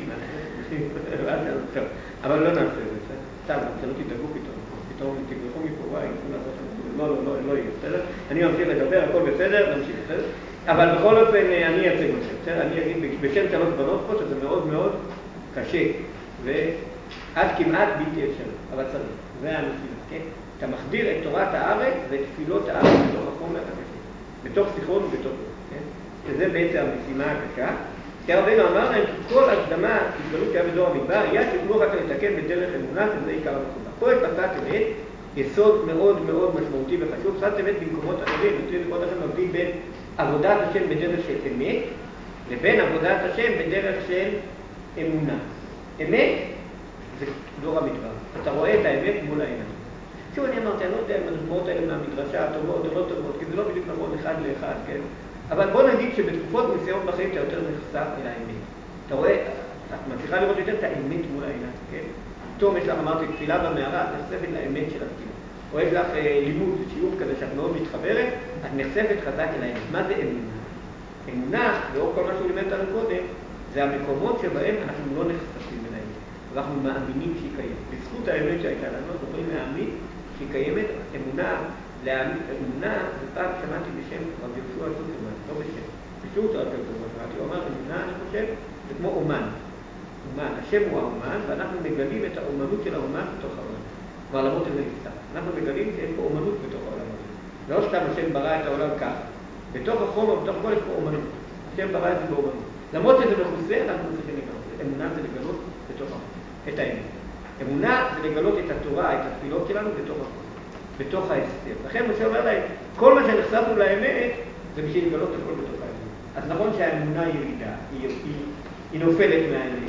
אבל לא נעשה את זה, סתם, שלא תדאגו פתאום, פתאום תגרחו מפה, וואי, לא, לא, לא, לא יהיה, בסדר? אני ממשיך לדבר, הכל בסדר, נמשיך, בסדר? אבל בכל אופן אני אצג אתכם, בסדר? אני אגיד בשם שלוש בנות פה שזה מאוד מאוד קשה, ועד כמעט בלתי אפשרי, אבל צריך, זה המשימה, כן? אתה מחדיר את תורת הארץ ואת תפילות הארץ בתוך החומר הקשה, בתוך שיחון ובתוך רוח, כן? שזה בעצם המשימה הקשה. כי רבנו אמר להם, כל הקדמה, התגלות שהיה בדור המדבר, יד שיוכלו רק לתקן בדרך אמונה, שזה עיקר המחובה. פה את פסק אמת, יסוד מאוד מאוד משמעותי וחשוב. פסק אמת במקומות אחרים, נוצאים לכל אחרים מבדיל בין עבודת השם בדרך של אמת, לבין עבודת השם בדרך של אמונה. אמת זה דור המדבר. אתה רואה את האמת מול העיניים. שוב אני אמרתי, אני לא יודע אם הדוגמאות האלה מהמדרשה הטובות או לא טובות, כי זה לא בדיוק נכון אחד לאחד, כן? אבל בוא נגיד שבתקופות מסוימות בחיים אתה יותר נחשף אל האמת. אתה רואה, את מצליחה לראות יותר את האמת מול העיניים, כן? פתאום יש לך, אמרתי, תפילה במערה, את נחשפת לאמת של התפילה. או יש לך אה, לימוד, שיעור כזה שאת מאוד מתחברת, את נחשפת חזק אל האמת. מה זה אמונה? אמונה, לאור כל מה שהוא לימד אותנו קודם, זה המקומות שבהם אנחנו לא נחשפים אל האמת. ואנחנו מאמינים שהיא קיימת. בזכות האמת שהייתה לנו, אנחנו יכולים להאמין שהיא קיימת. אמונה, להאמין, אמונה, ופעם שמעתי בשם רב יהושע צוקרמן, לא בשם. בשיעור של רב יהושע שמעתי, הוא אמר, אמונה, אני חושב, זה כמו אומן. אומן, השם הוא האומן, ואנחנו מגלים את האומנות של האומן בתוך העולם. כבר למרות שזה נפתח. אנחנו מגלים שיש פה אומנות בתוך העולם הזה. לא סתם השם ברא את העולם ככה. בתוך החומר, בתוך כל יש פה אומנות. השם ברא את זה באומנות. למרות שזה מכוסה, אנחנו צריכים לגלות. אמונה זה לגלות בתוך החומר. את האמת. אמונה זה לגלות את התורה, את התפילות שלנו בתוך החומר. בתוך ההסתר. לכן משה אומר להם, כל מה שנחשפנו לאמת, זה בשביל לגלות הכל בתוך האמת. אז נכון שהאמונה היא ירידה, היא, היא, היא נופלת מהאמת.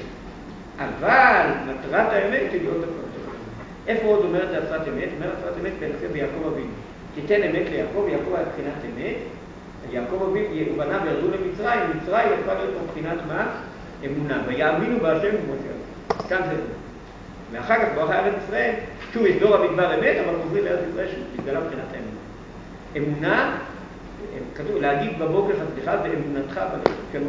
אבל מטרת האמת היא להיות הכל בתוך האמת. איפה עוד אומרת השפת אמת? אומרת השפת אמת בנושא ביעקב אבינו. תיתן אמת ליעקב, יעקב היה מבחינת אמת, יעקב אבינו, הוא בנה וירדו למצרים, מצרים הפכה להיות מבחינת מה? אמונה. ויאמינו בהשם ומשה. כאן זה לא. ואחר כך ברכה ארץ ישראל, שוב יש דור המדבר אמת, אבל חוזרים לארץ ישראל שמתגלה מבחינת האמונה. אמונה, כתוב, להגיד בבוקר חסדך ואמונתך בלב,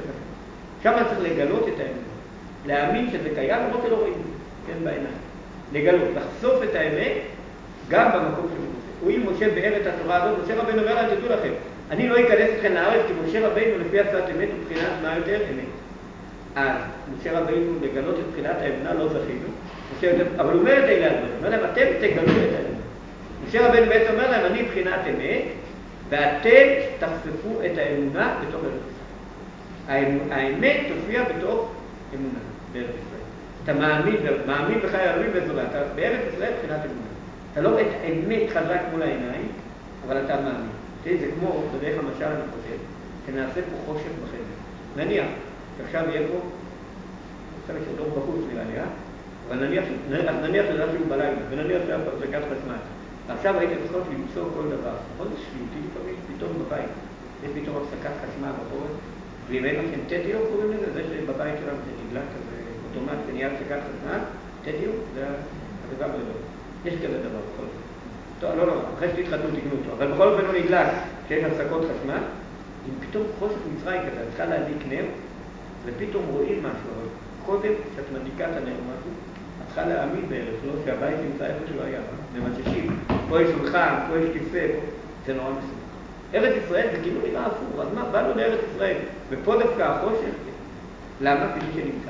שם צריך לגלות את האמונה. להאמין שזה קיים, למרות שלא רואים, כן, בעיניים. לגלות, לחשוף את האמת, גם במקום של משה. הוא עם משה בארץ התורה הזאת, משה רבינו אומר להם, תדעו לכם, אני לא אכנס אתכם לארץ, כי משה רבינו לפי השפת אמת ובחינת מה יותר אמת. אז משה רבינו לגלות את בחינת האמונה לא זכינו, אבל הוא אומר את אלה הדברים, הוא אומר להם, אתם תגלו את האמונה. משה רבינו בעצם אומר להם, אני בחינת אמת, ואתם תחשפו את האמונה בתוך ארץ ישראל. האמת תופיע בתוך אמונה בארץ ישראל. אתה מאמין, מאמין בך יאמין וזורע, אתה בארץ ישראל בחינת אמונה. אתה לא רואה את האמת חזק מול העיניים, אבל אתה מאמין. תראי, זה כמו, בדרך המשל אני חושב, שנעשה פה חושך בחדר. נניח, שעכשיו יהיה פה, עכשיו יש עוד בחוץ נראה לי, אה? אבל נניח, אז נניח שזה שהוא בלילה, ונניח שהיה פה זקת חשמל. עכשיו הייתי צריכות למצוא כל דבר. נכון, זה שביעותי לפעמים, פתאום בבית. יש פתאום הפסקת חשמל בחורף, ואם אין לכם טדיו, קוראים לזה, זה שבבית שלנו זה נדלק כזה אוטומט, ונהיה הפסקת חשמל, טדיו, זה הדבר גדול. יש כזה דבר בכל זאת. טוב, לא, לא, אחרי שתתחתנו תקנו אותו, אבל בכל אופן לא נדלק שיש הפסקות חשמל, אם פתאום חושך מצרים כזה, את צריכה להדליק נר, ופתאום רואים משהו, אבל קודם שאת מדליקה את הנר משהו, את צריכה להאמין בערך, לא שהבית נמצא איפה שלא היה, ממשישים, פה יש שולחן, פה יש כיסא, זה נורא מסוים. ארץ ישראל זה כאילו נראה אפור, אז מה, באנו לארץ ישראל, ופה דווקא החושך, למה? כדי שנמצא.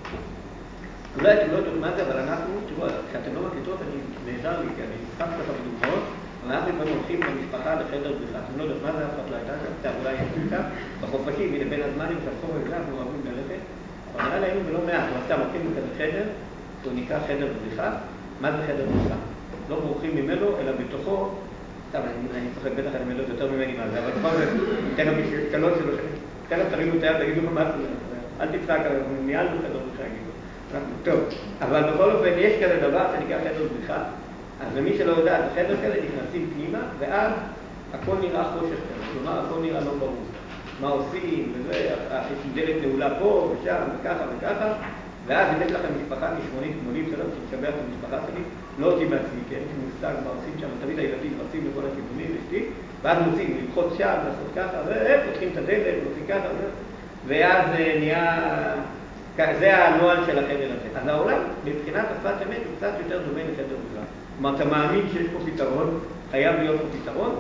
אולי אתם לא יודעות מה זה, אבל אנחנו, תראו, כשאתם לא מקליטות, אני נעזר לי, כי אני אסחף לך בדוגמאות, אבל אנחנו כבר הולכים במשפחה לחדר בריחה. אתם לא יודעות מה זה, אף אחד לא הייתה שם, זה אולי יצאו בחופשים, הנה בין הזמנים, שפכו וזה, אנחנו אוהבים ללכת, אבל נראה להם ולא מעט, אבל סתם הולכים בכזה חדר, שהוא נקרא חדר בריחה. מה זה חדר בריחה? לא בורחים ממנו, אלא בתוכו, סתם, אני צוחק, בטח אני מלא יותר ממני מה זה, אבל בכל זאת, תכף משקלות שלו, תכף תרימו את היד, תגידו מה זה, אל תצחק, אנחנו ניהלנו חדר בריחה, גידו. טוב, אבל בכל אופן יש כזה דבר שנקרא חדר בריחה, אז למי שלא יודע, בחדר כזה נכנסים פנימה, ואז הכל נראה חושך כזה, כלומר הכל נראה לא ברור. מה עושים, וזה, יש דלת נעולה פה ושם, וככה וככה, ואז אם יש לכם משפחה כשמונית כמולי, בסדר, שמשבח את המשפחה שלי, לא אותי בעצמי, כי אין לי מושג מה עושים שם, תמיד הילדים רצים לכל הכיוונים, אשתי, ואז מוצאים, ללחוץ שם, לעשות ככה, ופותחים את הדלת, ועושים ככה, ואז נהיה... זה הנועל של החדר הזה. אז העולם, מבחינת השפת אמת, הוא קצת יותר דומה לחדר בריחה. כלומר, אתה מאמין שיש פה פתרון, חייב להיות פה פתרון,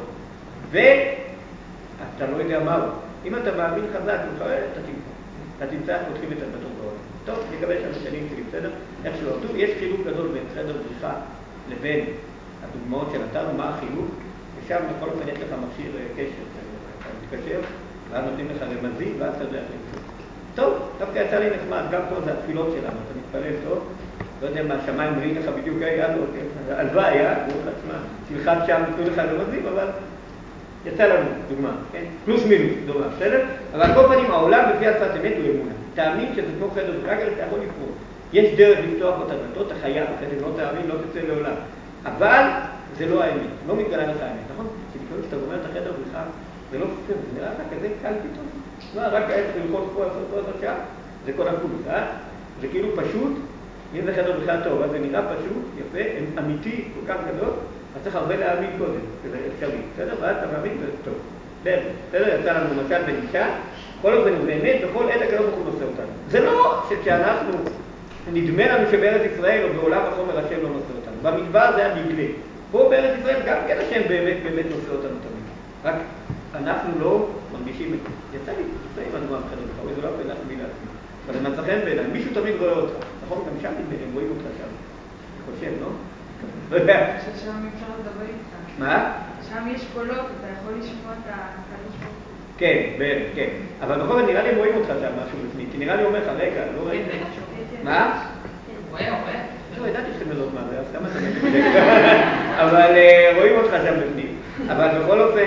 ואתה לא יודע מהו. אם אתה מאמין חזק, אתה תמצא. אתה תמצא, פותחים את הדלתות בעולם. טוב, נקווה שהמשלים שלי בסדר. איכשהו עבדו, יש חילוק גדול בין חדר בריחה לבין הדוגמאות של אתר, מה החילוק, ושם בכל אופן יש לך מכשיר קשר, אתה מתקשר, ואז נותנים לך רמזים, ואז אתה יודע איך למצוא. טוב, דווקא יצא לי נחמד, גם פה זה התפילות שלנו, אתה מתפלל טוב, לא יודע מה, השמיים מראים לך בדיוק, יד או כן, הלוואי, היה, ברוך לעצמה, תלחץ שם, נתנו לך רמזים, אבל יצא לנו דוגמה, כן? פלוס מינוס, דוגמה, בסדר? אבל על כל פנים, העולם לפי השפת אמת הוא אמונה. תאמין שזה כמו חדר בריחה, אתה יכול לפרוט. יש דרך לפתוח אותה דלתות, אתה חייב, אחרי לא תאמין, לא תצא לעולם. אבל זה לא האמת, לא מתגלה לך האמת, נכון? כשלפעמים שאתה גומר את החדר בריחה, זה לא סופר, זה נראה לך כזה קל פתאום. מה, רק היה צריך ללחוץ פה, לעשות פה, לעשות שם, זה כל הפולוס, אה? זה כאילו פשוט, אם זה חדר בריחה טוב, אז זה נראה פשוט, יפה, אמיתי, כל כך גדול, אז צריך הרבה להאמין קודם, שזה אפשרי, בסדר? ואז אתה מאמין וזה טוב. בסדר, יצא לנו למשל בנישה, כל עוד זה באמת, בכל עת הקדוש ברוך הוא נושא אותנו. זה לא שכשאנחנו, נדמה לנו שבארץ ישראל או בעולם החומר השם לא נושא אותנו. במדבר זה הנגלה. פה בארץ ישראל גם כן השם באמת באמת נושא אותנו תמיד. רק אנחנו לא מרגישים את זה. יצא לי, יצא לי מה דוגמה בחדר בך, זה לא אפילו להחמיא לעצמי. אבל זה מצא חן בעיניי, מישהו תמיד רואה אותך. נכון? גם שם הם רואים אותך שם. אני חושב, לא? לא יודע. ששם אפשר לדבר איתך. מה? שם יש קולות, אתה יכול לשמוע את הקדוש ברוך הוא. כן, בערך, כן. אבל בכל זאת נראה לי הם רואים אותך שם משהו בפנים, כי נראה לי אומר לך, רגע, לא ראיתי. מה? רואה, רואה. לא ידעתי שאתם יודעות מה זה, אז כמה אתם יודעים? אבל רואים אותך שם בפנים. אבל בכל אופן,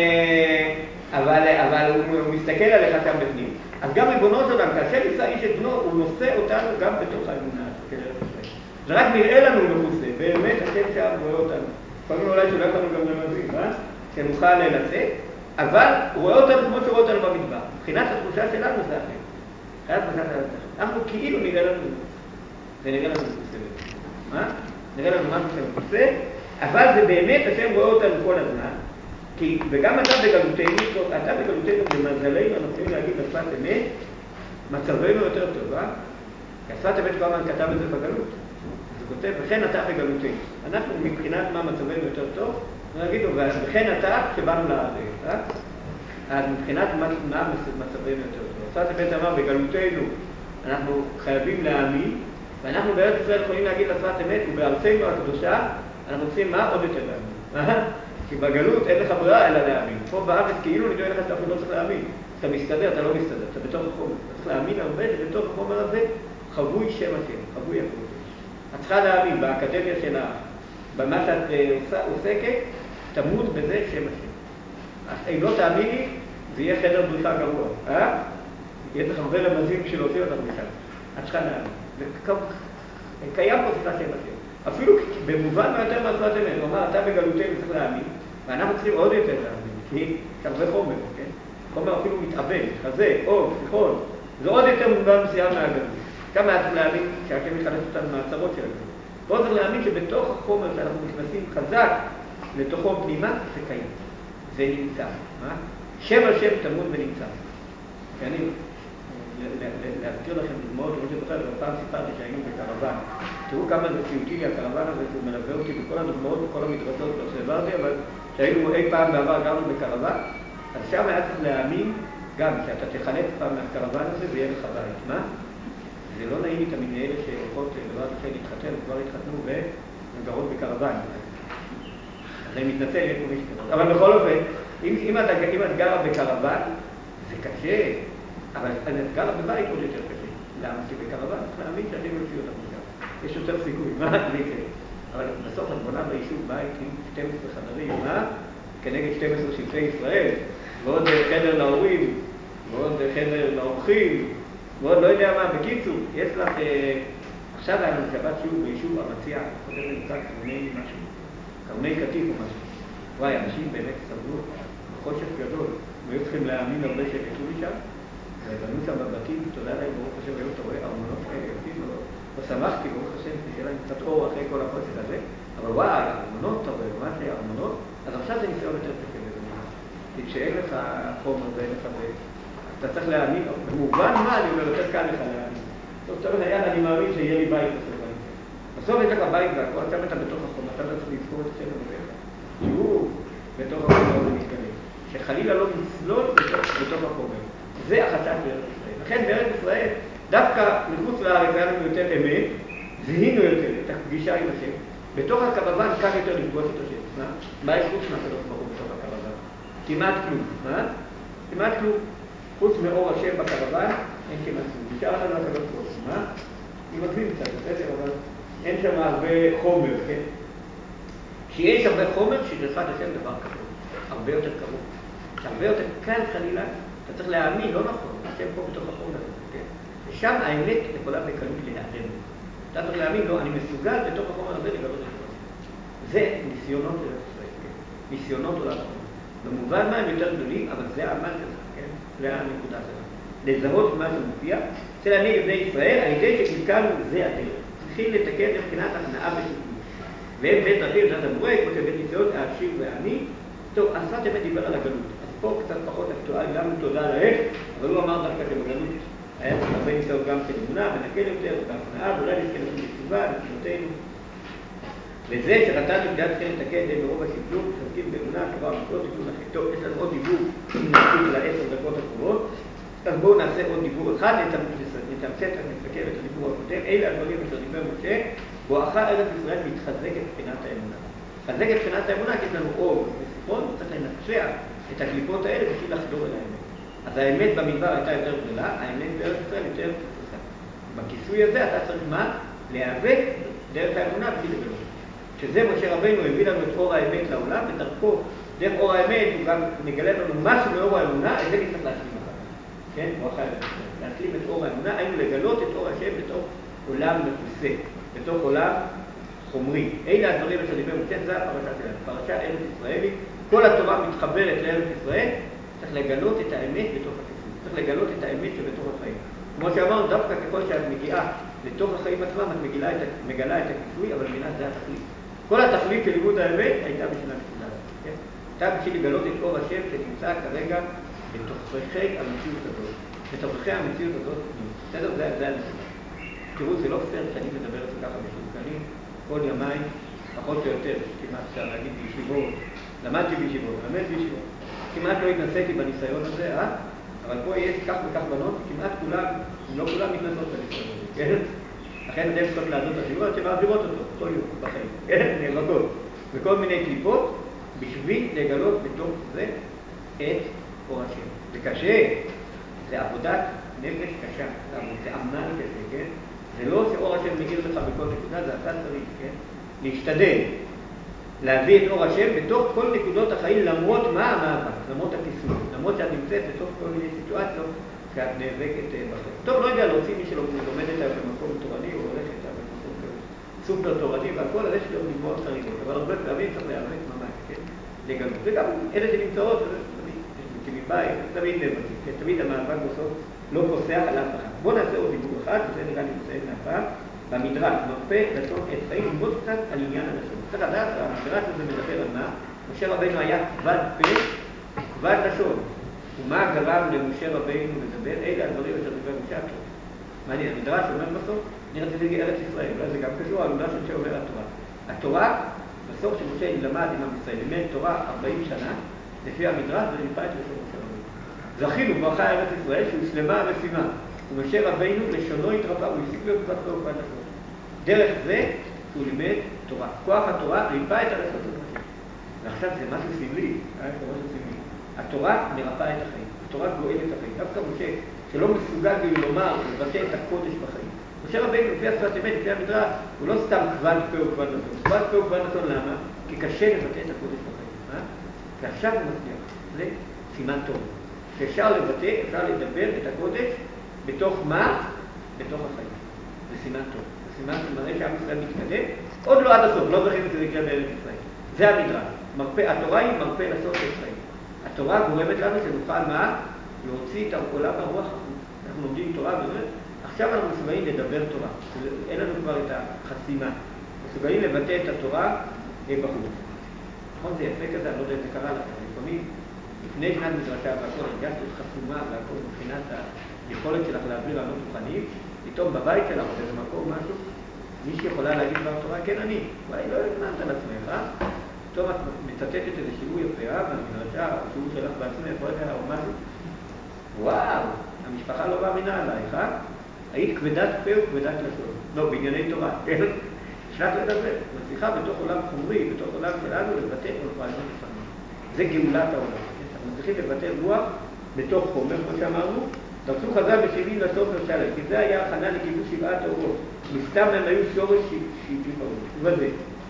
אבל הוא מסתכל עליך שם בפנים. אז גם ריבונו של עולם, כאשר יישא איש את בנו, הוא נושא אותנו גם בתוך האמונה. זה רק נראה לנו מכוסה, באמת השם שם רואה אותנו. לפעמים אולי שולח לנו גם רמזים, אה? שנוכל לצאת, אבל הוא רואה אותנו כמו שהוא רואה אותנו במדבר. מבחינת התחושה שלנו זה אחר. מבחינת התחושה שלנו. אנחנו כאילו נראה לנו, זה נראה לנו מכוסה. מה? נראה לנו משהו שמכוסה, אבל זה באמת השם רואה אותנו כל הזמן. כי, וגם אתה בגלותנו, אתה בגלותנו במזלנו, אנחנו יכולים להגיד בשפת אמת, מצבנו יותר טוב, אה? כי השפת אמת כבר כתב את זה בגלות. הוא כותב, וכן אתה בגלותנו. אנחנו מבחינת מה מצבנו יותר טוב, נגיד לו, וכן אתה שבאנו לארץ, אה? אז מבחינת מה מצבנו יותר טוב. השפת אמת אמר, בגלותנו אנחנו חייבים להאמין, ואנחנו בארץ ישראל יכולים להגיד לשפת אמת, ובארצנו הקדושה, אנחנו עושים מה? עוד יותר להאמין. כי בגלות אין לך ברירה אלא להאמין. פה בארץ כאילו נדמה לך שאתה לא צריך להאמין. אתה מסתדר, אתה לא מסתדר, אתה בתוך החומר. אתה צריך להאמין הרבה שבתוך החומר הזה חבוי שם השם, חבוי הקודש. את צריכה להאמין באקדמיה שלה, במה שאת עוסקת, תמות בזה שם השם. אם לא תאמיני, זה יהיה חדר בריחה גרוע. אה? יהיה לך הרבה רמזים בשביל להוציא אותך משם. את צריכה להאמין. קיים פה סליחה שם השם. אפילו במובן מה יותר מהשפת אמת. הוא אמר, אתה בגלותנו צריך להאמין, ואנחנו צריכים עוד יותר להאמין, כי יש הרבה חומר, כן? חומר אפילו מתאבד, חזה, אור, שיכול. זה עוד יותר מובן מסוים מהגלות. כמה היה צריך להאמין שהשם יחלץ אותנו מהצרות של הגלות. פה צריך להאמין שבתוך החומר שאנחנו נכנסים חזק לתוכו פנימה, זה קיים. זה נמצא. מה? שם השם תמות ונמצא. ואני להזכיר לכם דוגמאות, כמו שזוכר, בפעם סיפרתי שהיינו בקרוון. תראו כמה זה ציוטי לי הקרוון הזה, שהוא מלווה אותי בכל הדוגמאות, בכל המדרשות לא שהעברתי, אבל שהיינו אי פעם בעבר גרנו בקרוון, אז שם היה צריך להאמין גם שאתה תחלץ פעם מהקרוון הזה ויהיה לך בית. מה? זה לא נעים לי תמיד לאלה שהולכות דבר אחרי להתחתן, כבר התחתנו וגרות בקרוון. אז אני מתנצל, יש פה מישהו כזאת. אבל בכל אופן, אם, אם, את, אם את גרה בקרוון, זה קשה. אבל אני גרה בבית עוד יותר קשה. למה? כי בקרוון צריך להאמין שאני מוציא אותך משם. יש יותר סיכוי, מה? זה יקרה. אבל בסוף את בונה ביישוב בית עם שתים עשרה חדרים, מה? כנגד שתים עשרה שבטי ישראל, ועוד חדר להורים, ועוד חדר לאורחים, ועוד לא יודע מה. בקיצור, יש לך... עכשיו היה לנו שבת שיעור ביישוב המציע, חושב למצא קרני משהו, קרני קטיף או משהו. וואי, אנשים באמת סבלו בחושך גדול, והיו צריכים להאמין הרבה שהם יצאו לשם. ובנו שם בבתים, תודה להם, ברוך השם, היום אתה רואה ארמונות כאלה יפים, לא שמחתי, ברוך השם, שיהיה להם קצת אור אחרי כל החושך הזה, אבל וואי, ארמונות, אתה רואה, מה זה ארמונות? אז עכשיו זה ניסיון יותר קשה בזה. כי כשאין לך חומר ואין לך זה, אתה צריך להאמין, במובן מה, אני אומר, יותר קל לך להאמין. זאת אומרת, יאללה, אני מאמין שיהיה לי בית בסוף. בסוף יש לך בית והכל, אתה אתה בתוך החומר, אתה צריך לזכור את השם בבית. שהוא בתוך החומר הזה מתקדם. שחלילה לא נסלול בתוך החומר. זה החשש בארץ ישראל. לכן בארץ ישראל, דווקא מחוץ לארץ היה לנו יותר אמת, זיהינו יותר את הפגישה עם השם. בתוך הקרוון קל יותר לפגוש את השם. מה? מה יש חוץ מהקדוש ברוך הוא בתוך הקרוון? כמעט כלום. מה? כמעט כלום. חוץ מאור השם בקרוון, אין כמעט כלום. נשאר לנו הקדוש ברוך הוא. מה? אני מגזים קצת, בסדר, אבל אין שם הרבה חומר, כן? כשיש הרבה חומר, שגרפת השם דבר קרוב. הרבה יותר קרוב. הרבה יותר קל חלילה. אתה צריך להאמין, לא נכון, השם פה בתוך החומר הזה, כן? ושם האמת יכולה בקלות להיעלם. אתה צריך להאמין, לא, אני מסוגל בתוך החומר הזה לגלות את זה. זה ניסיונות של ישראל, כן? ניסיונות עולם החומר. במובן מה הם יותר גדולים, אבל זה העמל שלך, כן? זה הנקודה שלך. לזהות מה שמופיע, רוצה להנהיג את בני ישראל, על ידי שקלקלנו זה הדרך. צריכים לתקן מבחינת הכנעה ושיקול. והם בית דרכים, זאת המורה, כמו שבית ניסיון, העשיר והעני. טוב, השפת אמת דיבר על הגלות. פה קצת פחות אקטואלי, גם תודה להם, אבל הוא אמר דווקא שבגלות היה צריך הרבה ניסיון גם של אמונה, ונקל יותר, ובהכנעה, ואולי נזכרנו בתשובה, נתנותינו. וזה שרתנו כדעת כן לתקן די ברוב השקלול, שתקים באמונה, שבוע המקור, תקלול לכם. טוב, יש לנו עוד דיבור, אם נעשים לעשר דקות הקרובות, אז בואו נעשה עוד דיבור אחד, נתמצת, נסתכל את הדיבור הקודם. אלה הדברים אשר דיבר משה, בואכה ארץ ישראל מתחזקת מבחינת האמונה. מתחזקת מבחינת האמונה, כי יש לנו אור וסיפון, צריך לנצח את הקליפות האלה בשביל לחדור אל האמת. אז האמת במדבר הייתה יותר גדולה, האמת בארץ ישראל יותר פשוטה. בכיסוי הזה אתה צריך מה? להיאבק דרך האמונה בשביל לגלות. שזה משה רבינו הביא לנו את אור האמת לעולם, ודרכו, דרך אור האמת הוא גם מגלה לנו משהו מאור האמונה, את זה נצטרך להשלים אחר. כן? ברכה להשלים את אור האמונה, היינו לגלות את אור השם בתוך עולם מכוסה, בתוך עולם חומרי. אלה הדברים אשר דיבר משה, זה הפרשה שלנו, פרשה ארץ ישראלית. כל התורה מתחברת לארץ ישראל, צריך לגלות את האמת בתוך הכיסוי, צריך לגלות את האמת שבתוך החיים. כמו שאמרנו, דווקא ככל שאת מגיעה לתוך החיים עצמם, את מגלה את, מגלה את הכיסוי, אבל מינה זה התכלית. כל התכלית של לימוד האמת הייתה בשביל הנקודה הזאת. כן? הייתה בשביל לגלות את אור השם שנמצא כרגע בתוככי המציאות הזאת. בתוככי המציאות הזאת, בסדר? זה, זה הנקודה. תראו, זה לא פייר שאני מדבר את זה ככה בשולקנים, כל ימיים, פחות או יותר, כמעט אפשר להגיד בישיבות, למדתי בישיבות, למד בישיבות. כמעט לא התנסיתי בניסיון הזה, אה? אבל פה יש כך וכך בנות, כמעט כולם, לא כולם מתנסות בניסיון הזה, כן? לכן אתם צריכות לעזור את השיעור, אתם מעבירות אותו, כל יום, בחיים, כן? נאבקות. וכל מיני קליפות, בשביל לגלות בתוך זה את אור השם. זה קשה, זה עבודת נפש קשה, זה עמל כזה, כן? זה לא שאור השם מגיע לך בכל נקודה, זה אתה צריך, כן? להשתדל, להביא את אור השם בתוך כל נקודות החיים, למרות מה המאבק, למרות הכיסוי, למרות שאת נמצאת בתוך כל מיני סיטואציות שאת נאבקת בחיים. טוב, לא יודע להוציא מי שלומדת היום במקום תורני, או הולכת היום במקום סופר תורני, והכל, אז יש לי עוד דוגמאות חריגות, אבל הרבה פעמים צריך להיאבק ממש, כן? לגלות. וגם אלה שנמצאות, תמיד בית, תמיד נאבקים, כן? תמיד המאבק בסוף לא פוסח על אף אחד. בואו נעשה עוד דיבור אחד, וזה נראה לי מסיים מהפעם. במדרש, מרפא לשון עץ חיים, ללמוד קצת על עניין הלשון. צריך לדעת, המדרש הזה מדבר על מה? משה רבינו היה כבד פה, כבד לשון. ומה גרם למשה רבינו לדבר? אלה הדברים אשר דיבר משה התורה. מעניין, המדרש אומר בסוף, אני רציתי להגיד ארץ ישראל, אולי זה גם קשור, המדרש משה אומר התורה. התורה, בסוף שמשה למד עם עם ישראל, לימד תורה ארבעים שנה, לפי המדרש, וליפה את לשון משה רבינו. זכינו ברכה ארץ ישראל שהושלמה המשימה. ומשה רבינו לשונו התרפא, הוא הפסיק להיות כבד פה וכבד לשון. דרך זה שהוא לימד תורה. כוח התורה ריפא את הלשון של משה. ועכשיו זה משהו סמלי, אה? זה משהו סמלי. התורה מרפאה את החיים, התורה גואלת את החיים. דווקא משה, שלא מסוגל לומר, לבטא את הקודש בחיים. משה רבינו, לפי השפת אמת, לפי המדרש, הוא לא סתם כבד פה וכבד לשון. כבד פה וכבד לשון, למה? כי קשה לבטא את הקודש בחיים. אה? ועכשיו הוא מצליח. זה סימן טוב. שאפשר לבטא, אפשר לדבר את הקודש בתוך מה? בתוך החיים. זה סימן טוב. זה סימן שמראה שעם ישראל מתקדם. עוד לא עד הסוף, לא זכינו שזה יקרה בארץ ישראל. זה המדרש. מרפא, התורה היא מרפא לשון של חיים. התורה גורמת לנו שנוכל מה? להוציא את עולם הרוח. אנחנו לומדים תורה וזה. עכשיו אנחנו מסוגלים לדבר תורה. אין לנו כבר את החסימה. מסוגלים לבטא את התורה בחוץ. נכון, זה יפה כזה, אני לא יודע אם זה קרה לכם. לפעמים, לפני שנת מדרשה והכל, הרגשת את חסומה והכל מבחינת היכולת שלך להעביר רעיונות רוחניים, פתאום בבית שלך או באיזה מקום משהו, מישהי יכולה להגיד דבר תורה, כן אני. אולי לא הבנת על עצמך, אה? פתאום את מצטטת איזה שיעור יפה, במדרשה, או שיעור שלך בעצמך, לא יודע, או משהו. וואו, המשפחה לא מאמינה עלייך, אה? היית כבדת פה וכבדת לשון. לא, בענייני תורה, כן? שלח לדבר. מצליחה בתוך עולם חומרי, בתוך עולם שלנו, לבטא כל רעיונות לפעמים. זה גאולת העולם. אנחנו מצליחים לבטא רוח בתוך חומר, כמו שאמרנו. דרשו חז"ל בשבעים לסוף ושלם, כי זה היה הכנה לכיבוש שבעת האורות. מסתם הם היו שורש שבעים האורות. וזה.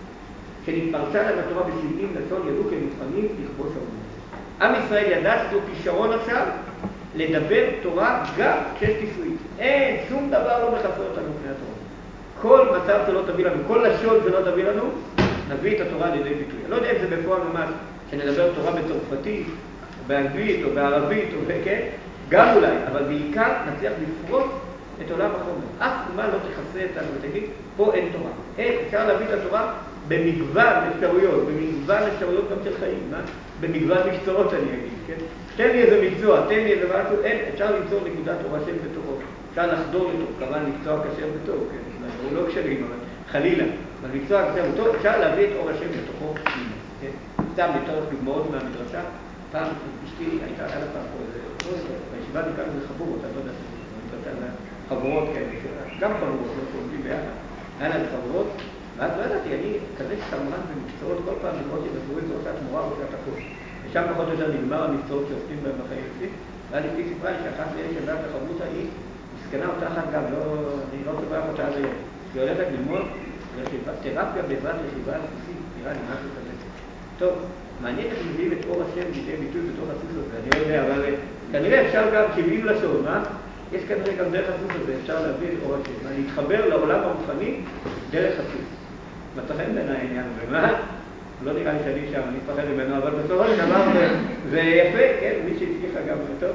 שנתפרשה להם התורה בשבעים לשון ידעו כמוכנים לכבוש האורות. עם ישראל ידע שזו כישרון עכשיו לדבר תורה גם כשיש כיסוי. אין, שום דבר לא מחסר אותנו לפני התורה. כל מצב שלא תביא לנו, כל לשון שלא תביא לנו, נביא את התורה לידי ביטוי. אני לא יודע אם זה בפועל ממש, שנדבר תורה בצרפתית, או באנגלית, או בערבית, או בכן, גם אולי, אבל בעיקר נצליח לפרוט את עולם החומר. אף אומה לא תכסה אותנו ותגיד, פה אין תורה. אין, אפשר להביא את התורה במגוון אפשרויות, במגוון אפשרויות גם של חיים, מה? במגוון מקצועות אני אגיד, כן? תן לי איזה מקצוע, תן לי איזה משהו, אין, אפשר למצוא נקודת תורה שם בתוכו. אפשר לחדור לתוך, כמובן מקצוע קשר בטוב, כן? הוא לא קשרים, אבל חלילה. אבל מקצוע קשר בטוב, אפשר להביא את אור השם בתוכו פנימה, כן? סתם לתוך דוגמאות מהמדרשה. פעם אשתי הייתה, היה לה פעם פה איזה, בישיבה נקרא לזה חבורות, אני לא יודע, אני מדבר על חברות כאלה, גם חברות, לא שעומדים ביחד, היה לה חברות, ואז לא ידעתי, אני כזה שמרן במקצועות, כל פעם לראות אם עזורים זה או שאת מורה או שאת הכל. ושם פחות או יותר נגמר המקצועות שעוסקים בהם בחיים שלי, ואז אשתי סיפרה לי שאחת מאלה שבאה את החברות ההיא, מסכנה אותה אחת גם, לא, אני לא צובח אותה עד היום. היא הולכת ללמוד תרפיה בעזרת רכיבה על סוסים, נראה לי משהו כזה. טוב, מעניין איך מביאים את אור השם לידי ביטוי בתוך הסוס הזה, אני לא יודע, אבל כנראה אפשר גם שבעים לשון, מה? יש כנראה גם דרך הסוס הזה, אפשר להביא את אור השם, להתחבר לעולם הרוחני דרך הסוס. מצא חן בעיניי העניין הזה, מה? לא נראה לי שאני שם, אני מפחד ממנו, אבל בסופו של דבר זה יפה, כן, מי שהצליחה גם טוב.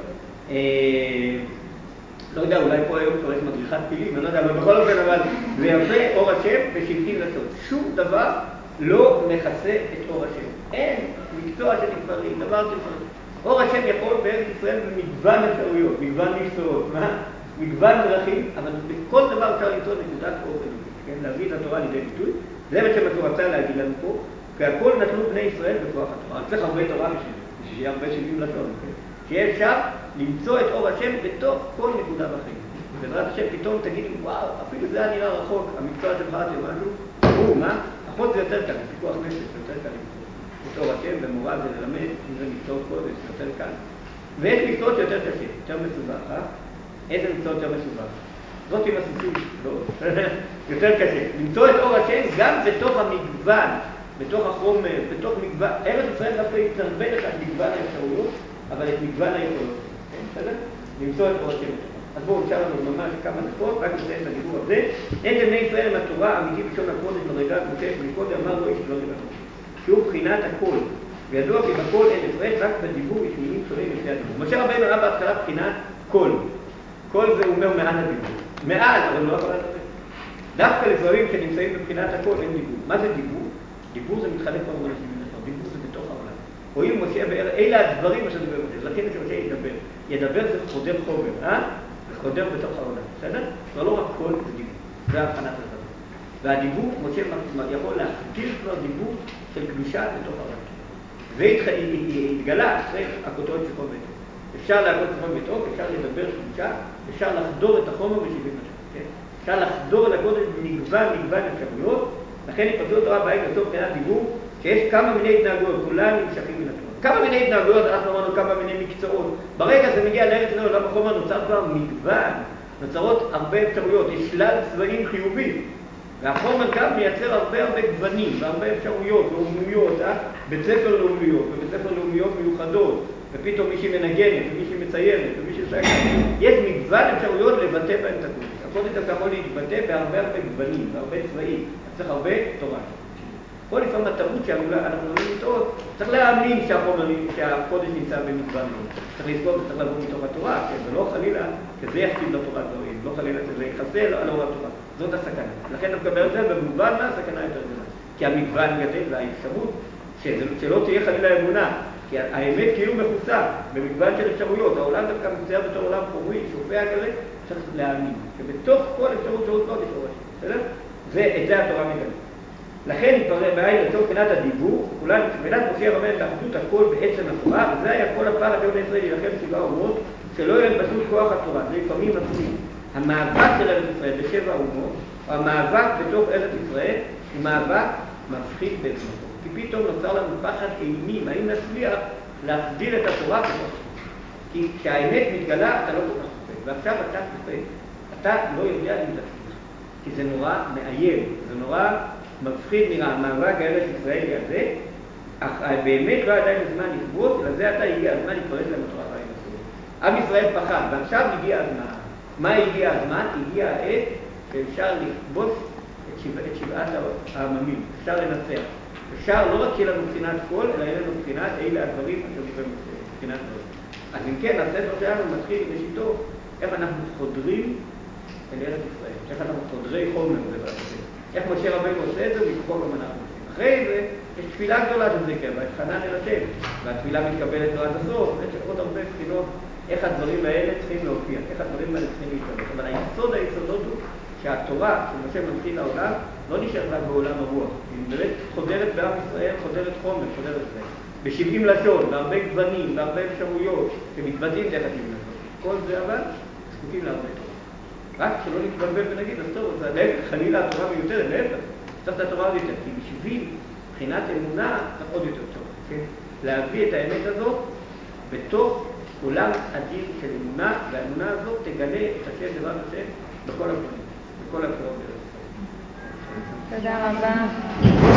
לא יודע, אולי פה היום קוראים מדריכת פילים, אני לא יודע, אבל בכל אופן, אבל זה יפה אור השם בשבעים לשון. שום דבר לא מכסה את אור השם. אין מקצוע של נפרים, דבר תפרים. אור השם יכול בארץ ישראל במגוון אפשרויות, מגוון מקצועות, מה? מגוון דרכים, אבל בכל דבר אפשר למצוא נקודת אור אלוקית, כן? להביא את התורה לידי ביטוי. זה מה שהתורה רצה להגיד לנו פה, כי הכל נטלו בני ישראל בכוח התורה. צריך הרבה תורה בשביל זה, בשביל שיהיה הרבה שבעים לשון, כן? שיהיה אפשר למצוא את אור השם בתוך כל נקודה בחיים. בעזרת השם פתאום תגידים, וואו, אפילו זה היה נראה רחוק, המקצוע שלך זה משהו, הוא, מה? אחות זה יותר קל, פיקוח נפש, זה יותר קל למצוא. את אור השם ומורה זה ללמד, אם זה מקצועות קודש, זה יותר קל. ויש מקצועות שיותר קשה, יותר מסובך, אה? איזה מקצועות יותר מסובך? זאת עם הסוסים, לא? יותר קשה. למצוא את אור השם גם בתוך המגוון, בתוך החומר, בתוך מגוון. ארץ ישראל דווקא יתרבה לך את מגוון האפשרויות, אבל את מגוון היכולות. כן, בסדר? למצוא את אור השם. אז בואו נשאר לנו ממש כמה דקות, רק נסיים את הדיבור הזה. אין לבני ישראל עם התורה האמיתי בשון הקודש מדרגה קודש, מקודם אמר לו איש דברים אחרים. שהוא בחינת הכל. וידוע כי בכל אין הפרש, רק בדיבור יש מילים שונים לפני הדיבור. משה רבנו ראה בהתחלה בחינת כל. כל זה הוא אומר מעל הדיבור. מעל, אבל לא יכול לדבר. דווקא לדברים שנמצאים בבחינת הכל אין דיבור. מה זה דיבור? דיבור זה מתחלק כבר אנשים מנסות. דיבור זה בתוך העולם. רואים משה באר, אלה הדברים אשר דיבר משה. לכן שמשה ידבר. ידבר זה חודר חומר, אה? זה חודר בתוך העולם. בסדר? כבר לא רק כל זה דיבור. זה הבחנת הדבר. והדיבור, משה יכול להחדיר כבר דיבור של קדושה בתוך העולם. והתגלה אחרי הכותרות של כל ביתו. אפשר להכות את כל ביתו, אפשר לדבר קדושה, אפשר לחדור את החומר בשבעים לשון. כן? אפשר לחדור את הקודש במגוון, מגוון אפשרויות. לכן יפתחו התורה בעת לצורך מבחינת דיבור, שיש כמה מיני התנהגויות, כולן נמשכים מן התורה. כמה מיני התנהגויות, אנחנו אמרנו כמה מיני מקצועות. ברגע זה מגיע לארץ ישראל, עולם החומר נוצר כבר מגוון, נוצרות הרבה אפשרויות, יש שלל צבעים חיובים. והחומר גם מייצר הרבה הרבה גוונים והרבה אפשרויות, לאומנויות, אה? בית ספר לאומנויות, ובית ספר לאומנויות מיוחדות, ופתאום מישהי מנגנת, ומישהי מציירת, ומישהי שייכת. יש מגוון אפשרויות לבטא בהם את הקודש. הקודש אתה יכול להתבטא בהרבה הרבה גוונים, בהרבה צבעים. צריך הרבה תורה. פה לפעמים הטעות שאנחנו עולים לטעות, צריך להאמין שהקודש נמצא במגוון. צריך לזכור, צריך לבוא מתוך התורה, כן? ולא חלילה, שזה יכתיב לתורה דברים, לא חלילה שזה יחסל על אור התורה. זאת הסכנה. לכן אתה מקבל את זה, במובן מה הסכנה יותר גדולה. כי המגוון גדל והאפשרות, שלא תהיה חלילה אמונה, כי האמת כאילו מכוסה במגוון של אפשרויות. העולם דווקא מצויר בתור עולם חומרי, שופע כזה, צריך להאמין. ובתוך כל אפשרות שעוד לא תשאור השם. בסדר? ואת זה התורה מגלה. לכן נתפרר בעין לצורך מבחינת הדיבור, כולן מבחינת משה רבנו באחדות הכל בעצם התורה, וזה היה כל הפער הגאון ישראל להילחם שבעה אומות, שלא יהיה להם פשוט כוח התורה. זה לפעמים עצמי. המאבק של ארץ ישראל בשבע אומות, או המאבק בתוך ארץ ישראל, הוא מאבק מפחיד בעצמתו. כי פתאום נוצר לנו פחד אימים, האם נצליח להחדיר את התורה בתוך. כי כשהאמת מתגלה, אתה לא כל כך חופד. ועכשיו אתה חופד. אתה לא יודע אם תצליח. כי זה נורא מאיים, זה נורא מפחיד נראה. המאבק הארץ ישראלי הזה, אך באמת לא עדיין הזמן לכבוש, אלא זה אתה הגיע הזמן להתפרץ למטרה חיים הסורים. עם ישראל פחד, ועכשיו הגיע הזמן. מה הגיע הזמן? הגיע העת שאפשר לכבוש את, שבע, את שבעת העממים. אפשר לנצח. אפשר לא רק שיהיה לנו בחינת כל, אלא יהיה לנו בחינת אלה הדברים אשר נקראים בחינת דברים. אז אם כן, הספר שלנו מתחיל בשיטו איך אנחנו חודרים אל ארץ ישראל. איך אנחנו חודרי חומר בעזרת השם. איך משה רבנו עושה את זה, ומכוחו גם אנחנו עושים. אחרי זה יש תפילה גדולה של זכר, והתחנן אל השם, והתפילה מתקבלת לו עד הסוף. יש עוד הרבה בחינות איך הדברים האלה צריכים להופיע, איך הדברים האלה צריכים להתקבל. אבל היסוד היסודות הוא שהתורה שמשה מנחיל לעולם לא נשאר רק בעולם הרוח. היא באמת חודרת בעם ישראל, חודרת חומר, חודרת זה. בשבעים לשון, בהרבה גוונים, בהרבה אפשרויות שמתבטאים דרך השבעים לשון. כל זה אבל זקוקים להרבה תורה. רק שלא נתבלבל ונגיד, אז טוב, זה להפך, חלילה התורה מיותרת, להפך. צריך את התורה עוד יותר, כי בשביל מבחינת אמונה צריך עוד יותר טוב. כן? להביא את האמת הזאת בתוך עולם אדיר של אמונה, והאמונה הזאת תגלה את השם דבר השם בכל הפנים, בכל הפרעות. תודה רבה.